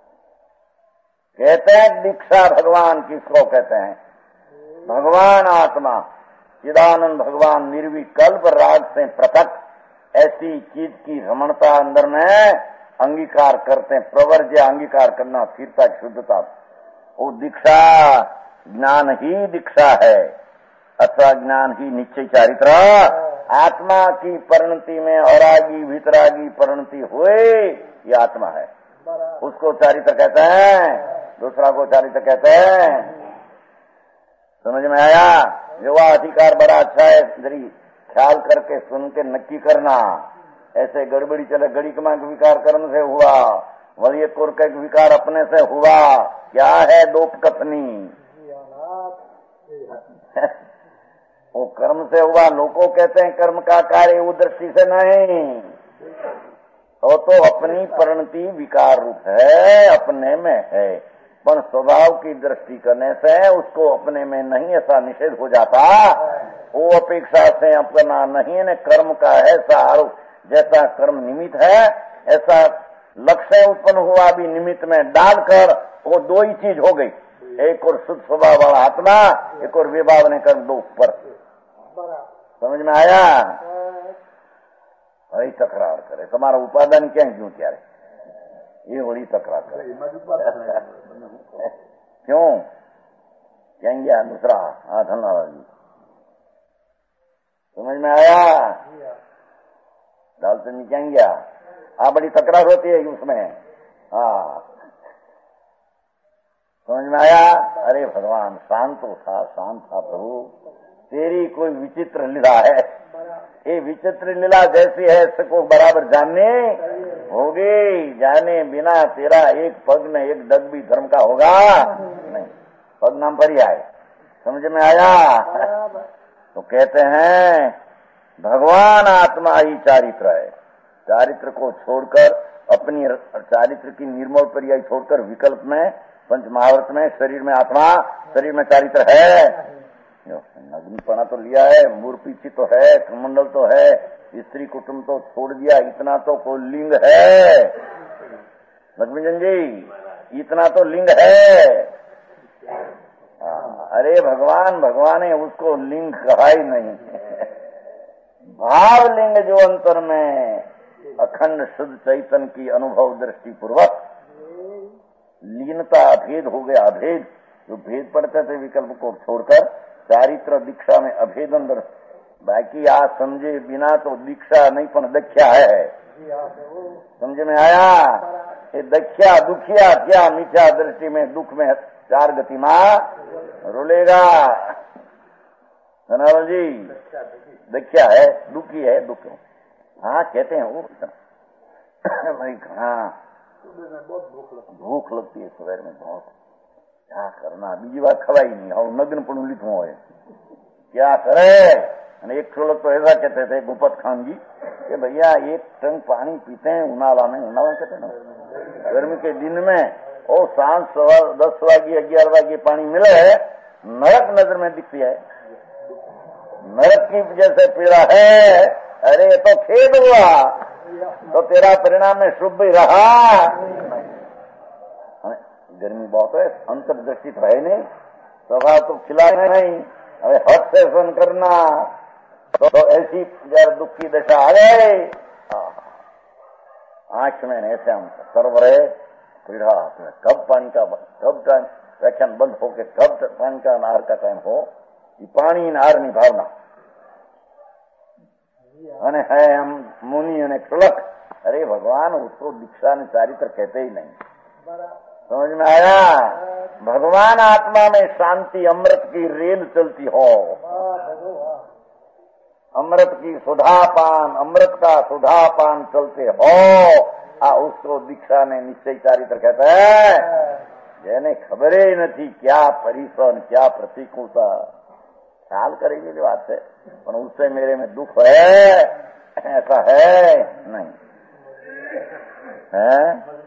कहते हैं दीक्षा भगवान किसको कहते हैं? भगवान आत्मा चिदानंद भगवान निर्विकल्प राग से पृथक ऐसी चीज की रमणता अंदर में अंगीकार करते हैं। प्रवर्ज्य अंगीकार करना, स्थिरता, शुद्धता, वो दीक्षा ज्ञान ही दीक्षा है अथवा ज्ञान ही निश्चय चारित्र। आत्मा की परिणति में औरागी भीतरागी परिणति हुए, ये आत्मा है, उसको चारित्र कहते हैं, दूसरा को चारित्र कहते हैं। समझ में आया? युवा अधिकार बड़ा अच्छा है, जरी ख्याल करके सुन के नक्की करना। ऐसे गड़बड़ी चले, गड़ी कमा विकार कर्म से हुआ, वलिय कोर का विकार अपने से हुआ, क्या है दोप कथनी वो कर्म से हुआ। लोगों कहते हैं कर्म का कार्य वो दृष्टि से नहीं, वो तो अपनी परिणति विकार रूप है, अपने में है, पर स्वभाव की दृष्टि करने से उसको अपने में नहीं, ऐसा निषेध हो जाता। वो अपेक्षा से अपना नहीं ने कर्म का है सार, जैसा कर्म निमित्त है ऐसा लक्ष्य उत्पन्न हुआ भी निमित्त में डालकर वो दो ही चीज हो गई, एक और शुद्ध स्वभाव वाला आत्मा, एक और विभाव ने कर्म, दो ऊपर। समझ में आया? वही तकरार करे, तुम्हारा उपादान क्या क्यों ત્યારે ये बड़ी तकरार करे क्यों? क्या गया दूसरा धनलाल जी? समझ में आया? डालते नहीं क्या गया, बड़ी तकरार होती है उसमें। हाँ, समझ में आया? अरे भगवान शांत था प्रभु, तेरी कोई विचित्र लीला है, ये विचित्र लीला जैसी है इसको बराबर जानने होगी, जाने बिना तेरा एक पग में एक डग भी धर्म का होगा नहीं, पग नाम पर ही आए। समझ में आया? तो कहते हैं भगवान आत्मा ही चारित्र है, चारित्र को छोड़कर अपनी चारित्र की निर्मल पर्याय छोड़कर विकल्प में पंच महावर्त में शरीर में आत्मा, शरीर में चारित्र है। नग्नपना तो लिया है, मूर्पीछी तो है, कमंडल तो है, स्त्री कुटुंब तो छोड़ दिया, इतना तो कोई लिंग है लक्ष्मीजन जी, इतना तो लिंग है। अरे भगवान है, उसको लिंग कहा ही नहीं। भाव लिंग जो अंतर में अखंड शुद्ध चैतन्य की अनुभव दृष्टि पूर्वक लीनता अभेद हो गया, अभेद जो भेद पड़ते थे विकल्प को छोड़कर चारित्र दीक्षा में अभेद अंदर, बाकी आज समझे बिना तो दीक्षा नहीं पण दख्या है। समझ में आया? ये दख्या दुखिया क्या मिथ्या दृष्टि में दुख में चार गति मां रुलेगा। सनातन जी दख्या है, दुखी है, दुख। हाँ कहते हैं वो भाई, हाँ भूख लगती है सवेर में बहुत, क्या करना, बीजी बात खवाई नहीं और नग्न पण लिखो है, क्या करे। एक लोग तो ऐसा कहते थे भूपत खान जी कि भैया एक टंक पानी पीते हैं उनाला में, उनाला कहते हैं ना गर्मी के दिन में, और सांझ 10 वागे 11 वागे पानी मिले, नरक नजर में दिखती है, नरक की जैसे पीड़ा है। अरे ये तो खेद हुआ, तो तेरा परिणाम में शुभ ही रहा। गर्मी बहुत है, अंतर्दृष्टि तो है नहीं, स्वभाव तो खिला नहीं, अरे हट से सहन करना, तो ऐसी जब दुख की दशा आ गए, आंख में ऐसे हम सर्व रहे पीड़ा, कब पानी का, कब व्याख्यान बंद होके कब पानी का नहर का टाइम हो, ये पानी नहर नहीं भावना अने है हम मुनि अने खुलक। अरे भगवान उसको दीक्षा ने चारित्र कहते ही नहीं। समझ में आया? भगवान आत्मा में शांति अमृत की रेल चलती हो, अमृत की सुधापान, अमृत का सुधापान चलते हो, उसको दीक्षा ने निश्चय चारित्र कहते हैं। जेने खबर ही नहीं क्या परिश्रम क्या प्रतिकूलता, ख्याल करेंगे जो बात है, पर उससे मेरे में दुख है, ऐसा है नहीं है।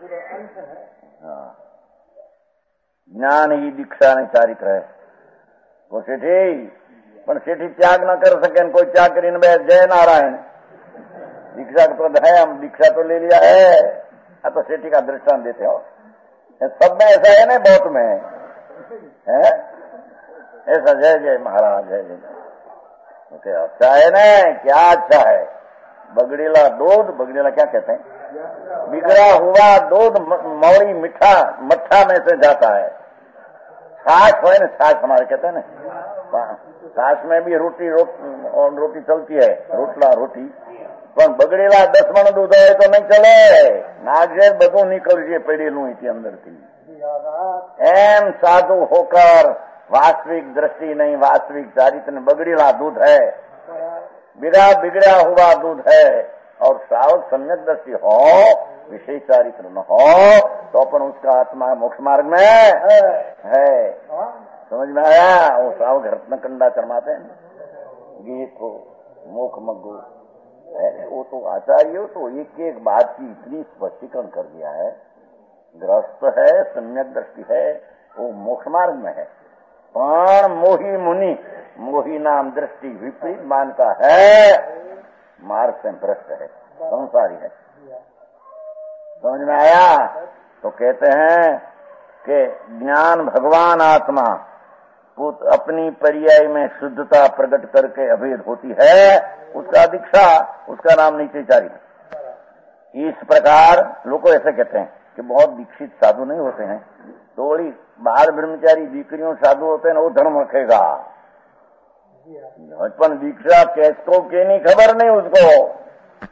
ज्ञान ही दीक्षा ने चारित्र है। वो सेठी पण सेठी त्याग न कर सके, कोई त्याग करी न बैठ जय नारायण, दीक्षा तो है, हम दीक्षा तो ले लिया है, तो सेठी का दृष्टांत देते हो। सब में ऐसा है ना, बहुत में है ऐसा, जय जय महाराज जय जय। अच्छा है ना, क्या अच्छा है, बगड़ेला दूध, बगड़ेला क्या कहते हैं, बिगड़ा हुआ दूध मौड़ी मीठा मट्ठा में से जाता है। छाछ हो ना, छाछ हमारे कहते हैं ना, छाछ में भी रोटी चलती है, रोटला रोटी, पर बगड़ेला 10 मण दूध है तो नहीं चले, नागजे बधु निकल पड़ेलू अंदर थी। एम साधु होकर वास्तविक दृष्टि नहीं, वास्तविक चारित्र बगड़ेला दूध है, बिगड़ा हुआ दूध है, और सावक सम्यक दृष्टि हो, विशेष चारित्र न हो, तो अपन उसका आत्मा मोक्ष मार्ग में है। समझ में आया? वो सावक रत्न कंडा चरमाते हैं, गीत को मोख मग्गू, वो तो आचार्य तो एक एक बात की इतनी स्पष्टीकरण कर दिया है। ग्रस्त है, सम्यक दृष्टि है, वो मोक्ष मार्ग में है, पण मोही मुनि मोही नाम दृष्टि विपरीत मानता है, मार्ग से भ्रष्ट है, संसारी है। समझ में आया? तो कहते हैं कि ज्ञान भगवान आत्मा अपनी पर्याय में शुद्धता प्रकट करके अभेद होती है, उसका दीक्षा, उसका नाम नीचेचारी। इस प्रकार लोग ऐसे कहते हैं कि बहुत दीक्षित साधु नहीं होते हैं, थोड़ी बाल ब्रह्मचारी दीकरियों साधु होते हैं ना, वो धर्म रखेगा, बचपन दीक्षा कैसको के नहीं खबर नहीं उसको,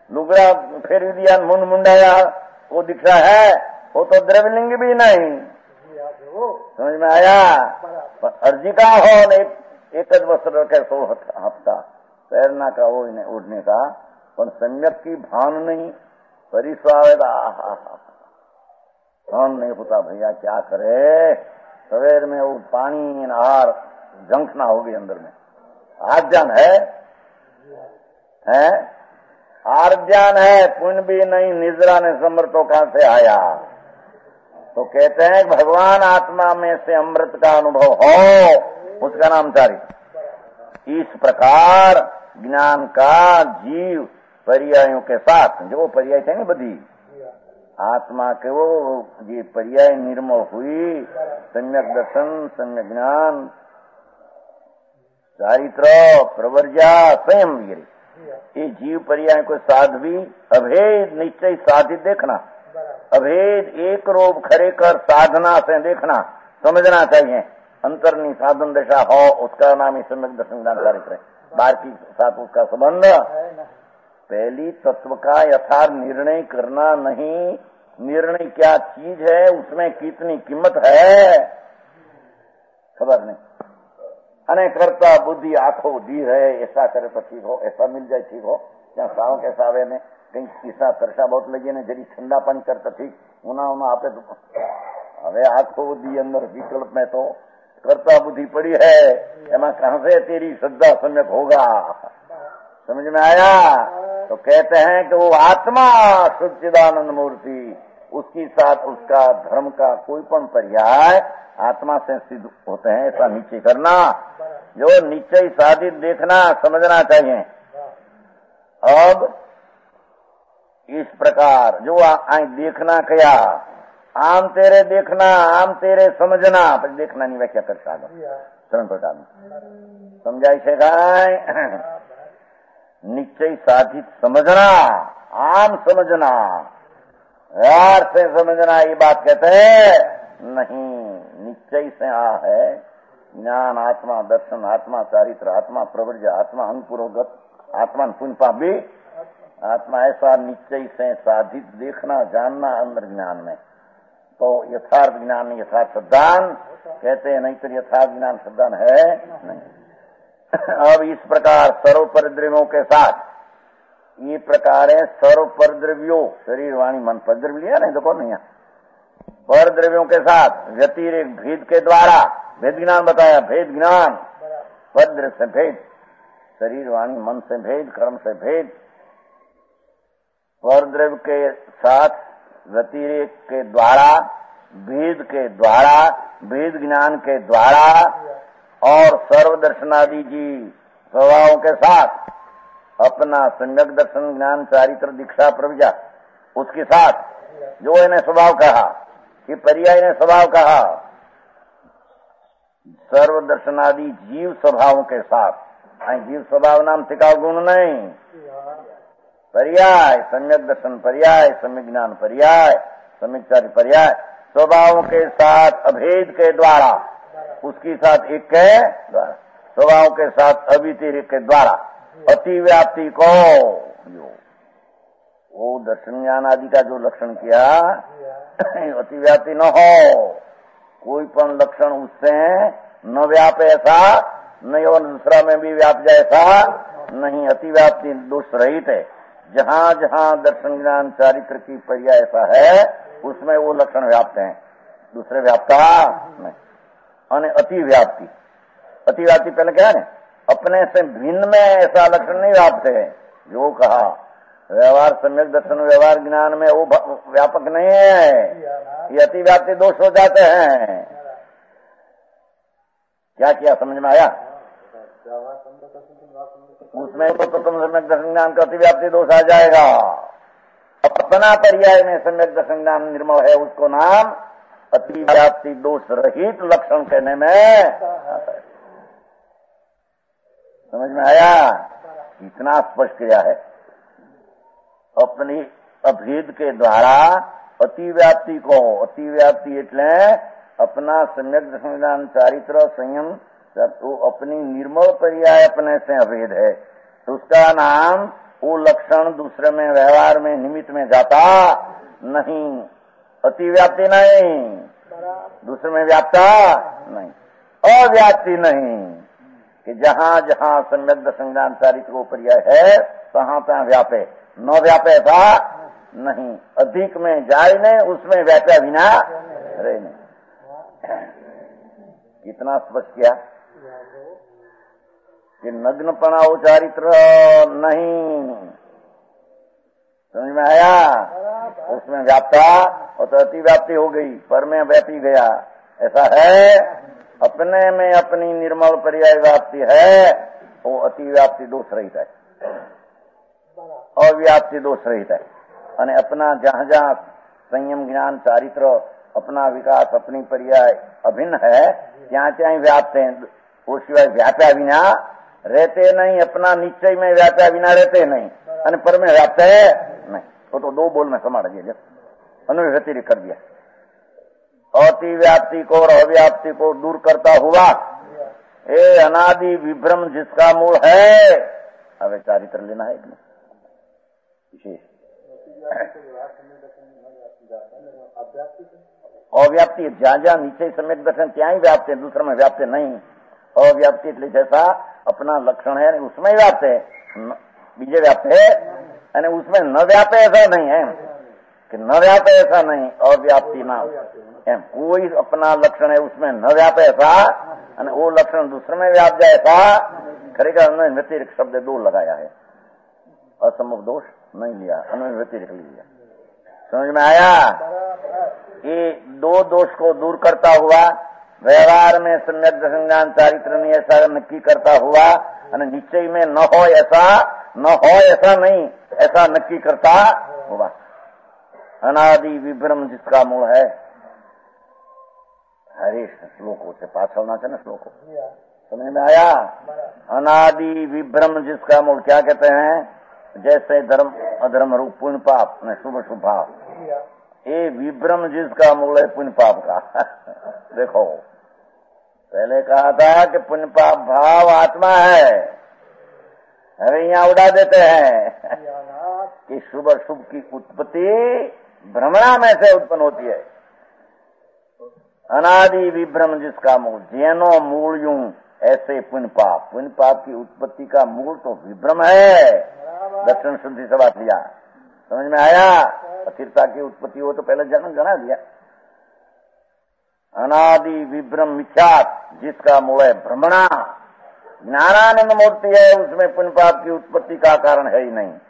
लुगड़ा फेर दिया, मुंड मुंडाया, वो दिख रहा है, वो तो द्रव्यलिंग भी नहीं। समझ में आया? अर्जी का हो एक वस्त्र रखे 100 हफ्ता तैरना का वो उड़ने का, पर सम्यक की भान नहीं, परिस्वावेदा भान नहीं होता। भैया क्या करे, सवेर में वो पानी नहार झंखना होगी अंदर में। आज्ञान है आज्ञान है, पुण्य भी नहीं, निद्रा ने समर्थों कहां से आया। तो कहते हैं भगवान आत्मा में से अमृत का अनुभव हो, उसका नाम चारित्र। इस प्रकार ज्ञान का जीव पर्यायों के साथ, जो पर्याय थे ना बधी आत्मा के, वो ये पर्याय निर्मल हुई, सम्यक दर्शन, सम्यक ज्ञान, चारित्र, प्रवर्जा, स्वयं वीर, ये जीव पर्याय को साध्वी अभेद निश्चय साधित देखना, अभेद एक रूप खरे कर साधना से देखना, समझना चाहिए। अंतरनी साधन दशा हो, उसका नाम ही सम्यक दर्शन ज्ञान चारित्र है। बाहर की साथ उसका संबंध, पहली तत्व का यथार्थ निर्णय करना नहीं, निर्णय क्या चीज है, उसमें कितनी कीमत है खबर नहीं। अनेक करता बुद्धि आंखों दी है, ऐसा करे तो ठीक हो, ऐसा मिल जाए ठीक हो। क्या साव के सावे ने कहीं ईसा तरसा बहुत लगी ने जरी ठंडा पानी करता ठीक उना आपे तो हवे आंखों बुद्धि अंदर विकल्प में तो करता बुद्धि पड़ी है, एमा कहां से तेरी श्रद्धा सम्यक होगा। समझ में आया? तो कहते हैं कि वो आत्मा सच्चिदानंद मूर्ति, उसकी साथ उसका धर्म का कोई पण पर्याय आत्मा से सिद्ध होते हैं, ऐसा नीचे करना, जो नीचे साधित देखना, समझना चाहिए। अब इस प्रकार जो देखना कया, आम तेरे देखना, आम तेरे समझना, पर देखना नहीं व्याख्या कर सकता। 3 प्रकार में समझाई से गाय, निश्चय साधित समझना, आम समझना, यार से समझना, ये बात कहते हैं नहीं। निश्चय से है ज्ञान, आत्मा दर्शन, आत्मा चारित्र, आत्मा प्रवर्जा, आत्मा अंकुरोगत, आत्मा पुण्य भी आत्मा, ऐसा निश्चय से साधित देखना जानना अंदर ज्ञान में। तो यथार्थ ज्ञान यथार्थ सिद्धांत कहते हैं, नहीं तो यथार्थ ज्ञान सिद्धांत है नहीं। अब इस प्रकार सर्व परिद्रव्यों के साथ, ये प्रकार है सर्व परिद्रव्यों, शरीर वाणी मन परिद्रव्य लिया नहीं तो कौन नहीं, परद्रव्यों के साथ व्यतिरेक भेद के द्वारा, भेद ज्ञान बताया, भेद ज्ञान, पद्र से भेद, शरीर वाणी मन से भेद, कर्म से भेद, परद्रव्य के साथ व्यतिरेक के द्वारा, भेद के द्वारा, भेद ज्ञान के द्वारा, और सर्वदर्शनादि जी स्वभावों के साथ अपना सम्यक दर्शन ज्ञान चारित्र दीक्षा प्रविजा, उसके साथ जो इन्हें स्वभाव कहा, ये पर्याय ने स्वभाव कहा, सर्वदर्शनादि जीव स्वभावों के साथ, जीव स्वभाव नाम टिकाऊ गुण नहीं, पर्याय सम्यक दर्शन पर्याय, सम्यक ज्ञान पर्याय, सम्यक चारित्र पर्याय, स्वभावों के साथ अभेद के द्वारा, उसके साथ एक के द्वारा, स्वभाव के साथ अवितिरिक्त के द्वारा, अतिव्याप्ति को, वो दर्शन ज्ञान आदि का जो लक्षण किया, अतिव्याप्ति न हो, कोई पण लक्षण उससे न व्याप, ऐसा नहीं, और दूसरा में भी व्याप जाए ऐसा नहीं, अतिव्याप्ति दोष रहित है। जहां जहां दर्शन ज्ञान चारित्र की पर्याय ऐसा है, उसमें वो लक्षण व्याप्त हैं, दूसरे व्याप्ता नहीं। और अतिव्याप्ति, अतिव्याप्ति पहले क्या है, अपने से भिन्न में ऐसा लक्षण नहीं व्याप्त है। जो कहा व्यवहार सम्यक दर्शन व्यवहार ज्ञान में वो व्यापक नहीं है, ये अतिव्याप्ति दोष हो जाते हैं। क्या किया समझ में आया? उसमें तो तुम सम्यक दर्शन ज्ञान का अतिव्याप्ति दोष आ जाएगा। अपना पर्याय में सम्यक दर्शन ज्ञान निर्मल है, उसको नाम अतिव्याप्ति दोष रहित लक्षण कहने में आता है। समझ में आया? इतना स्पष्ट किया है। अपनी अभेद के द्वारा अतिव्याप्ति को, अतिव्याप्ति એટલે अपना सम्यक दर्शन ज्ञान चारित्र संयम, तो अपनी निर्मल पर्याय अपने से अभेद है, तो उसका नाम वो लक्षण दूसरे में व्यवहार में निमित्त में जाता नहीं, अतिव्याप्ति नहीं, दूसरे में व्याप्ता नहीं, अव्याप्ति नहीं, कि जहां जहां सम्यक दर्शन ज्ञान चारित्र को पर्याय है तहां तहां व्यापे, न व्यापे था नहीं, अधिक में जाए नहीं, उसमें व्याप्या बिना रहे नहीं। कितना स्पष्ट किया कि नग्नपना वो चारित्र नहीं, समझ में आया? उसमें व्याप्ता और तो अतिव्याप्ति हो गई, पर में व्यापी गया, ऐसा है। अपने में अपनी निर्मल पर्याय व्याप्ति है, वो अतिव्याप्ति दोष रहित है, अव्याप्ति दोष रहित है। અને अपना जहां जहां संयम ज्ञान चारित्र अपना विकास अपनी पर्याय अभिन्न है, ત્યાં ત્યાં व्याप्त है, वो सिवाय व्याप्या बिना रहते नहीं, अपना निश्चय में व्याप्या बिना रहते नहीं, और पर में व्याप्त है नहीं। वो तो दो बोल में समाड़ दिया, अनुय व्यतिरिक्त कर दिया। अति व्याप्ति को और अव्याप्ति को दूर करता हुआ ये अनादि विभ्रम जिसका मूल है, अब चारित्र लेना है कि नहीं? अव्याप्ति जहां जहां नीचे सम्यक दर्शन ત્યાં ही व्याप्त है, दूसरे में व्याप्त नहीं। अव्याप्ति એટલે जैसा अपना लक्षण है उसमें व्याप्त है, बीजे व्याप्त है, અને उसमें न व्याप्त ऐसा नहीं है कि न व्याप्त ऐसा नहीं, अव्याप्ति ना एम कोई अपना लक्षण है उसमें न व्याप्त ऐसा, અને वो लक्षण दूसरे में व्याप्त जाए ऐसा, खरेखर हमने व्यतिरिक्त शब्द दो लगाया है, असंभव दोष नहीं लिया, अन्वय व्यतिरिक्त लिया। समझ में आया? ये दो दोष को दूर करता हुआ व्यवहार में सम्यक दर्शन ज्ञान चारित्र ने ऐसा नक्की करता हुआ, और निश्चय में न हो ऐसा नहीं, ऐसा नक्की करता हुआ अनादि विभ्रम जिसका मूल है। हरे श्लोकों से पाछलना है ना, श्लोकों समझ में आया? अनादि विभ्रम जिसका मूल क्या कहते हैं? जैसे धर्म अधर्म रूप पुण्य पाप ने शुभ शुभ भाव, ये विभ्रम जिसका मूल है पुण्य पाप का। देखो पहले कहा था कि पुण्य पाप भाव आत्मा है, अरे यहाँ उड़ा देते हैं कि शुभ शुभ की उत्पत्ति भ्रमणा में से उत्पन्न होती है। अनादि विभ्रम जिसका मूल, जैनो मूल यूं ऐसे पुण्य पाप की उत्पत्ति का मूल तो विभ्रम है। दर्शन शुद्धि से बात लिया, समझ में आया? अस्थिरता की उत्पत्ति हो तो पहले जन्म जना दिया। अनादि विभ्रम मिथ्यात् जिसका मूल है भ्रमणा, ज्ञानानंद मूर्ति है, उसमें पुण्य पाप की उत्पत्ति का कारण है ही नहीं।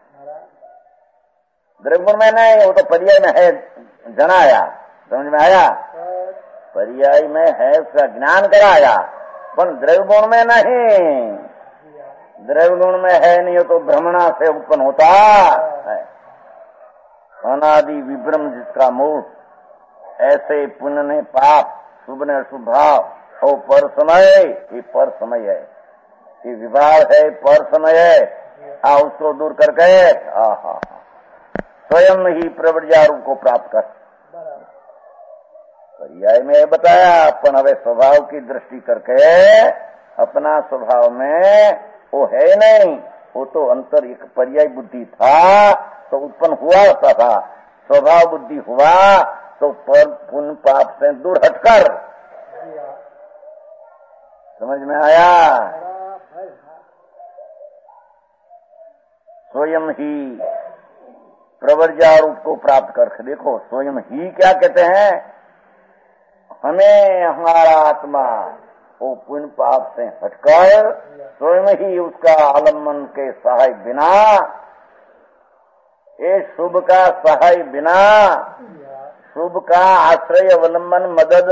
द्रव्यगुण में नहीं, वो तो पर्याय में है जनाया, समझ में आया? पर्याय में है उसका ज्ञान कराया, पर द्रव्यगुण में नहीं, द्रव्यगुण में है नहीं, तो भ्रमणा से उत्पन्न होता है। अनादि विभ्रम जिसका मूल, ऐसे पुण्य ने पाप, शुभ ने अशुभ भाव, और पर समय, ये पर समय है, ये विभाग है, पर समय है, उसको दूर करके स्वयं ही प्रवृत्ति रूप को प्राप्त कर। पर्याय में बताया, अपन हवे स्वभाव की दृष्टि करके अपना स्वभाव में वो है नहीं, वो तो अंतर एक पर्याय बुद्धि था तो उत्पन्न हुआ होता था, स्वभाव बुद्धि हुआ तो पर पुण्य पाप से दूर हटकर। समझ में आया? स्वयं ही प्रवर्जा रूप को प्राप्त कर। देखो स्वयं ही क्या कहते हैं? हमें हमारा आत्मा वो पुण्य पाप से हटकर स्वयं ही उसका आलम्बन के सहाय बिना, ये शुभ का सहाय बिना, शुभ का आश्रय अवलंबन मदद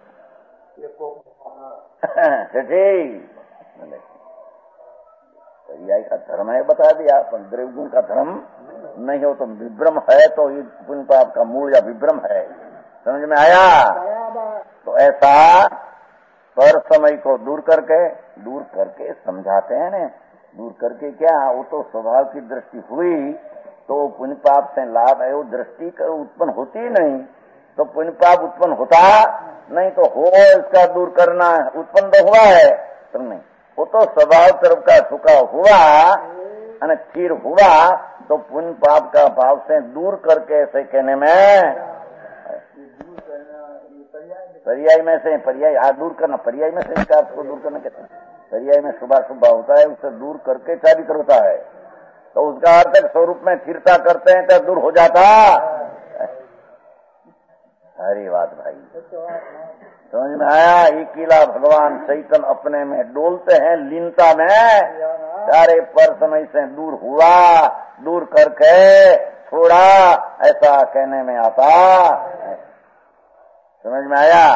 पर्याय का धर्म है बता दिया, पर द्रव्यगुण का धर्म नहीं हो तो विभ्रम है, तो ये पुण्य पाप का मूल या विभ्रम है। समझ में आया? तो ऐसा पर समय को दूर करके समझाते हैं ना, दूर करके क्या, वो तो स्वभाव की दृष्टि हुई तो पुण्य पाप से लाभ है, वो दृष्टि उत्पन्न होती नहीं तो पुण्य पाप उत्पन्न होता नहीं, तो हो इसका दूर करना उत्पन्न तो हुआ है तो नहीं, वो तो स्वभाव तरफ का झुका हुआ અને સ્થિर हुआ तो पुण्य पाप का भाव से दूर करके ऐसे कहने में पर्याय में से पर्याय दूर करना, पर्याय में से इसका अर्थ को दूर करना कहते हैं। पर्याय में शुभाशुभ भाव होता है, उससे दूर करके चारित्र होता है, तो उसका अर्थ स्वरूप में स्थिरता करते हैं तो दूर हो जाता। हरी बात भाई, समझ में आया। इकीला भगवान चैतन्य अपने में डोलते हैं लीनता में, सारे पर समय से दूर हुआ, दूर करके छोड़ा, ऐसा कहने में आता। समझ में आया।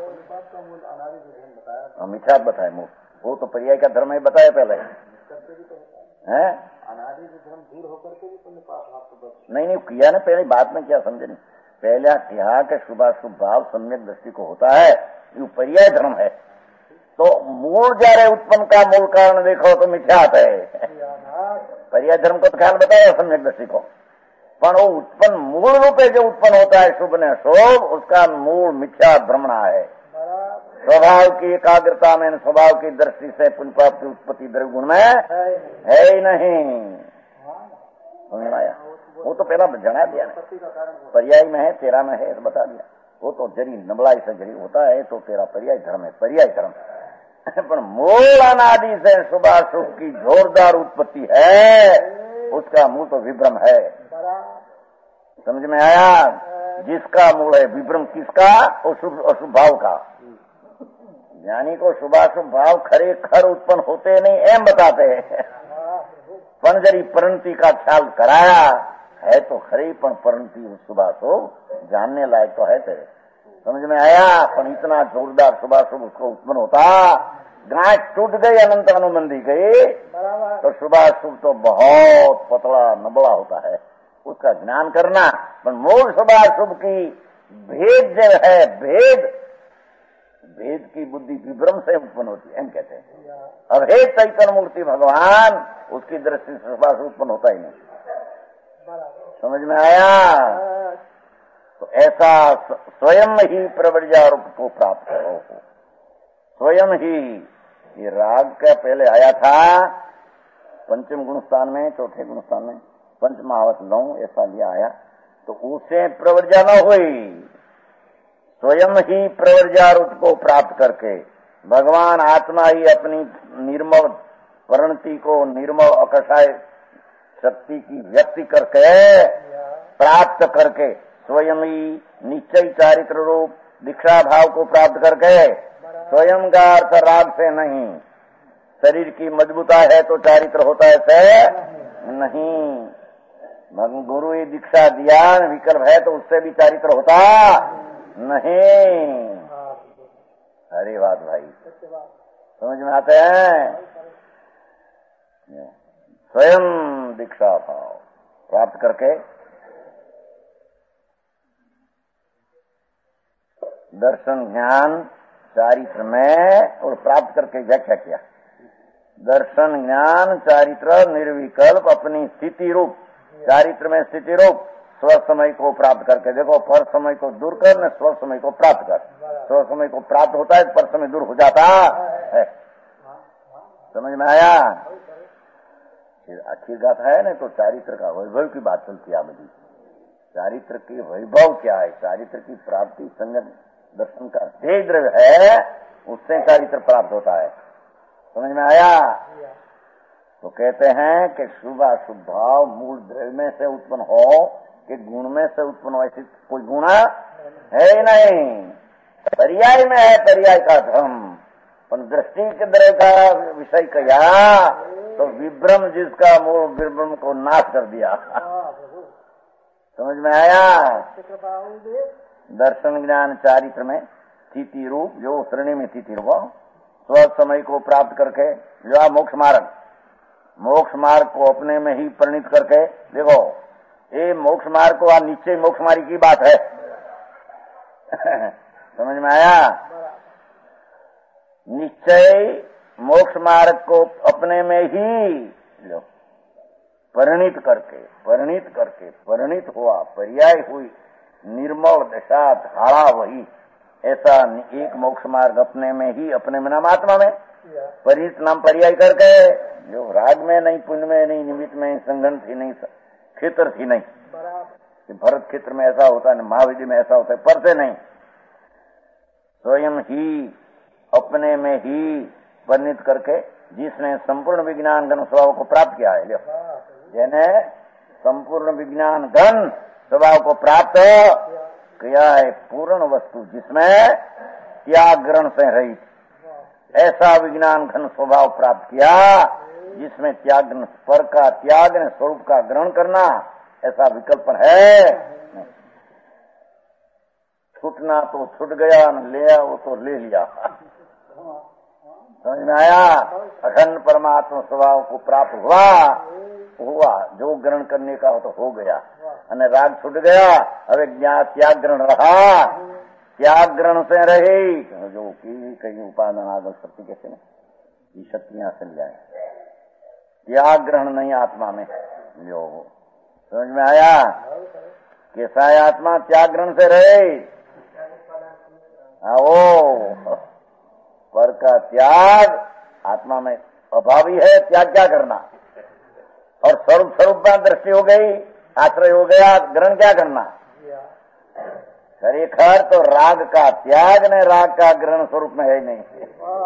मिथ्यात बताए मूल, वो तो पर्याय का धर्म ही बताया पहले है। नहीं किया ना पहले, बात में क्या समझे नहीं। पहले कहा कि शुभाशुभ भाव सम्यक दृष्टि को होता है, ये पर्याय धर्म है। तो मूल जा रहे उत्पन्न का मूल कारण देखो तो मिथ्यात है। पर्याय धर्म को तो ख्याल बताया सम्यक दृष्टि को, पर वो उत्पन्न मूल रूप है जो उत्पन्न होता है शुभ ने शोभ, उसका मूल मिथ्या भ्रमणा है। स्वभाव की एकाग्रता में, स्वभाव की दृष्टि से पुण्य पाप की उत्पत्ति द्रव्य गुण में है ही नहीं। समझ में आया। वो तो पहला जना दिया, पर्याय में है, तेरा में है, बता दिया। वो तो जरी नबलाई से जरी होता है तो तेरा पर्याय धर्म है, पर्याय धर्म। पर मूल अनादि से शुभाशुभ की जोरदार उत्पत्ति है, उसका मूल तो विभ्रम है। समझ में आया। जिसका मूल है विभ्रम, किसका? अशुभ भाव का। ज्ञानी को शुभाशुभ भाव खरे खर उत्पन्न होते नहीं एम बताते हैं। पंजरी परिणति का ख्याल कराया है तो खरी, पण परिणति शुभाशुभ जानने लायक तो है तेरे। समझ में आया। पर इतना जोरदार शुभाशुभ उसको उत्पन्न होता, गांठ टूट गई, अनंत अनुबंधी गई, तो शुभाशुभ तो बहुत पतला नबला होता है, उसका ज्ञान करना। पर मूल शुभाशुभ की भेद जो है, भेद की बुद्धि विभ्रम से उत्पन्न होती है, कहते हैं। अभेद चैतन्य मूर्ति भगवान, उसकी दृष्टि से शुभाशुभ उत्पन्न होता ही नहीं। समझ में आया। तो ऐसा स्वयं ही प्रवर्जा रूप को प्राप्त करो, स्वयं ही। ये राग का पहले आया था पंचम गुणस्थान में, चौथे गुणस्थान में पंचमावत लौ, ऐसा लिया आया, तो उसे प्रवर्जा न हुई। स्वयं ही प्रवर्जा रूप को प्राप्त करके भगवान आत्मा ही अपनी निर्मल परिणति को, निर्मल अकषाय शक्ति की व्यक्ति करके, प्राप्त करके, स्वयं ही निश्चय चारित्र रूप दीक्षा भाव को प्राप्त करके, स्वयं का अर्थ राग से नहीं, शरीर की मजबूता है तो चारित्र होता है से नहीं। गुरु ही दीक्षा दिया, विकल्प है तो उससे भी चारित्र होता नहीं। हरी बात भाई, समझ में आते हैं। स्वयं दीक्षा भाव प्राप्त करके दर्शन ज्ञान चारित्र में, और प्राप्त करके व्याख्या किया, दर्शन ज्ञान चारित्र निर्विकल्प अपनी स्थिति रूप, चारित्र में स्थिति रूप स्व समय को प्राप्त करके, देखो पर समय को दूर कर न स्व समय को प्राप्त कर, स्व समय को प्राप्त होता है पर समय दूर हो जाता है। समझ में आया। आखिर गाथा है ना, तो चारित्र का वैभव की बात चलती है। मुझे चारित्र की वैभव क्या है? चारित्र की प्राप्ति संगत दर्शन का ध्येय द्रव्य है, उससे चारित्र प्राप्त होता है। समझ में आया। तो कहते हैं कि शुभ अशुभ भाव मूल द्रव्य में से उत्पन्न हो कि गुण में से उत्पन्न हो, ऐसी कोई गुण है ही नहीं। पर्याय में है, पर्याय का धर्म, पर दृष्टि के द्रव्य का विषय कहा तो विभ्रम, जिसका मूल विभ्रम को नाश कर दिया। समझ में आया। दर्शन ज्ञान चारित्र में स्थिति रूप, जो श्रेणी में स्थिति रूप स्व समय को प्राप्त करके, जो मोक्ष मार्ग, मोक्ष मार्ग को अपने में ही परिणित करके, देखो ये मोक्ष मार्ग को निश्चय मोक्ष मार्ग की बात है। समझ में आया। निश्चय मोक्ष मार्ग को अपने में ही परिणित करके परिणित हुआ, पर्याय हुई, निर्मल दशा धारा वही ऐसा एक मोक्ष मार्ग अपने में ही, अपने में नाम आत्मा में, परित नाम पर्याय करके, जो राग में नहीं, पुण्य में नहीं, निमित्त में संगठन थी नहीं, क्षेत्र थी नहीं, भरत क्षेत्र में ऐसा होता है, महाविधि में ऐसा होता है, पर से नहीं, स्वयं ही अपने में ही परिणित करके जिसने संपूर्ण विज्ञान घन स्वभाव को प्राप्त किया है, जिन्हें संपूर्ण विज्ञान घन स्वभाव को प्राप्त किया है, पूर्ण वस्तु जिसमें त्याग ग्रहण से रहित, ऐसा विज्ञान घन स्वभाव प्राप्त किया जिसमें त्याग पर का त्याग ने स्वरूप का ग्रहण करना ऐसा विकल्प है। छूटना तो छूट गया, न लिया वो तो ले लिया। समझ में आया? अखंड परमात्मा स्वभाव को प्राप्त हुआ, जो ग्रहण करने का हो तो हो गया, અને राग छूट गया, હવે त्याग ग्रहण रहा, त्याग ग्रहण से रही, जो कई उपादान आगल शक्ति कहते हैं, ये शक्तियां चल जाए, त्याग ग्रहण नहीं आत्मा में जो। समझ में आया? कैसा है आत्मा? त्याग ग्रहण से रहे, आओ पर का त्याग आत्मा में अभावी है, त्याग क्या करना, और स्वरूप में दृष्टि हो गई, आश्रय हो गया, ग्रहण क्या करना, खरेखर तो राग का त्याग ने राग का ग्रहण स्वरूप में है ही नहीं।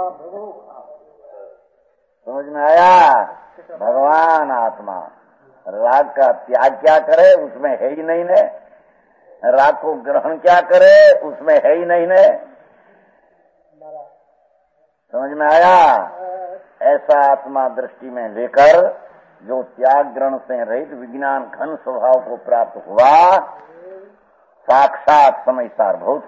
समझ में आया? भगवान आत्मा राग का त्याग क्या करे, उसमें है ही नहीं ने, राग को ग्रहण क्या करे, उसमें है ही नहीं ने। समझ में आया? ऐसा आत्मा दृष्टि में लेकर जो त्याग ग्रहण से रहित विज्ञान घन स्वभाव को प्राप्त हुआ, साक्षात समय सारभूत,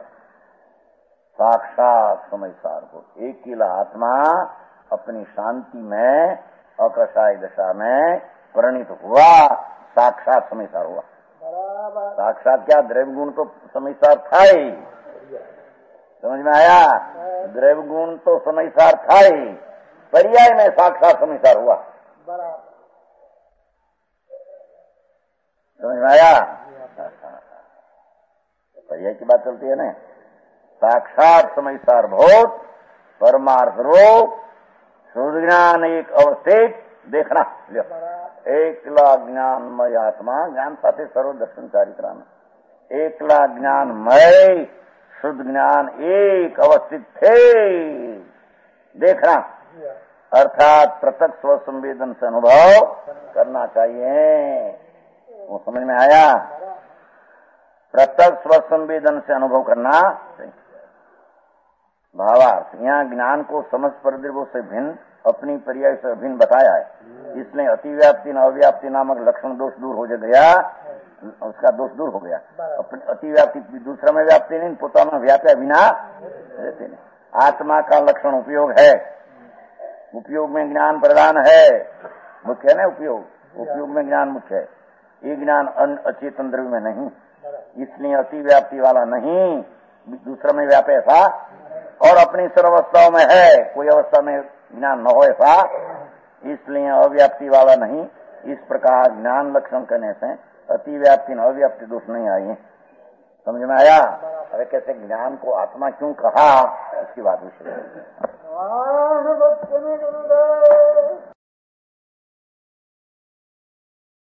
साक्षात समय सारभूत एक किला आत्मा अपनी शांति में अकषाय दशा में परिणित हुआ, साक्षात समय सार हुआ। साक्षात क्या, द्रव्य गुण तो समय सार था ही। समझ में आया? द्रव्य गुण तो समय सार था ही, पर्याय में साक्षात समय सार हुआ। समझ में आया? पर्याय की बात चलती है ना, साक्षात समय सारभूत परमार्थ रूप शुद्ध ज्ञान एक अवस्थित देखना, एकला ज्ञानमय आत्मा, ज्ञान साथे सर्व दर्शन चारित्रान, एकला ज्ञानमय शुद्ध ज्ञान एक अवस्थित थे देखना, अर्थात प्रत्यक्ष स्व संवेदन से अनुभव करना चाहिए। वो समझ में आया? प्रत्यक्ष स्व संवेदन से अनुभव करना चाहिए। भावार्थ, यहाँ ज्ञान को समझ परिद्रव्यों से भिन्न, अपनी पर्याय से अभिन्न बताया है, इसलिए अतिव्याप्ति न अव्याप्ति नामक लक्षण दोष दूर हो गया, उसका दोष दूर हो गया। अतिव्याप्ति दूसरा में व्याप्ति नहीं, पोता में व्याप्या बिना रहते नहीं। आत्मा का लक्षण उपयोग है, उपयोग में ज्ञान प्रदान है, मुख्य है ना उपयोग में ज्ञान मुख्य है। ये ज्ञान अचेतन द्रव्य में नहीं, इसलिए अतिव्याप्ति वाला नहीं, दूसरा में व्यापे ऐसा, और अपनी सर्वावस्थाओं में है, कोई अवस्था में ज्ञान न हो ऐसा, इसलिए अव्याप्ति वाला नहीं। इस प्रकार ज्ञान लक्षण करने से अतिव्याप्ति न अव्याप्ति दोष नहीं आई। समझ में आया? अरे कैसे ज्ञान को आत्मा क्यों कहा, इसकी बात विषय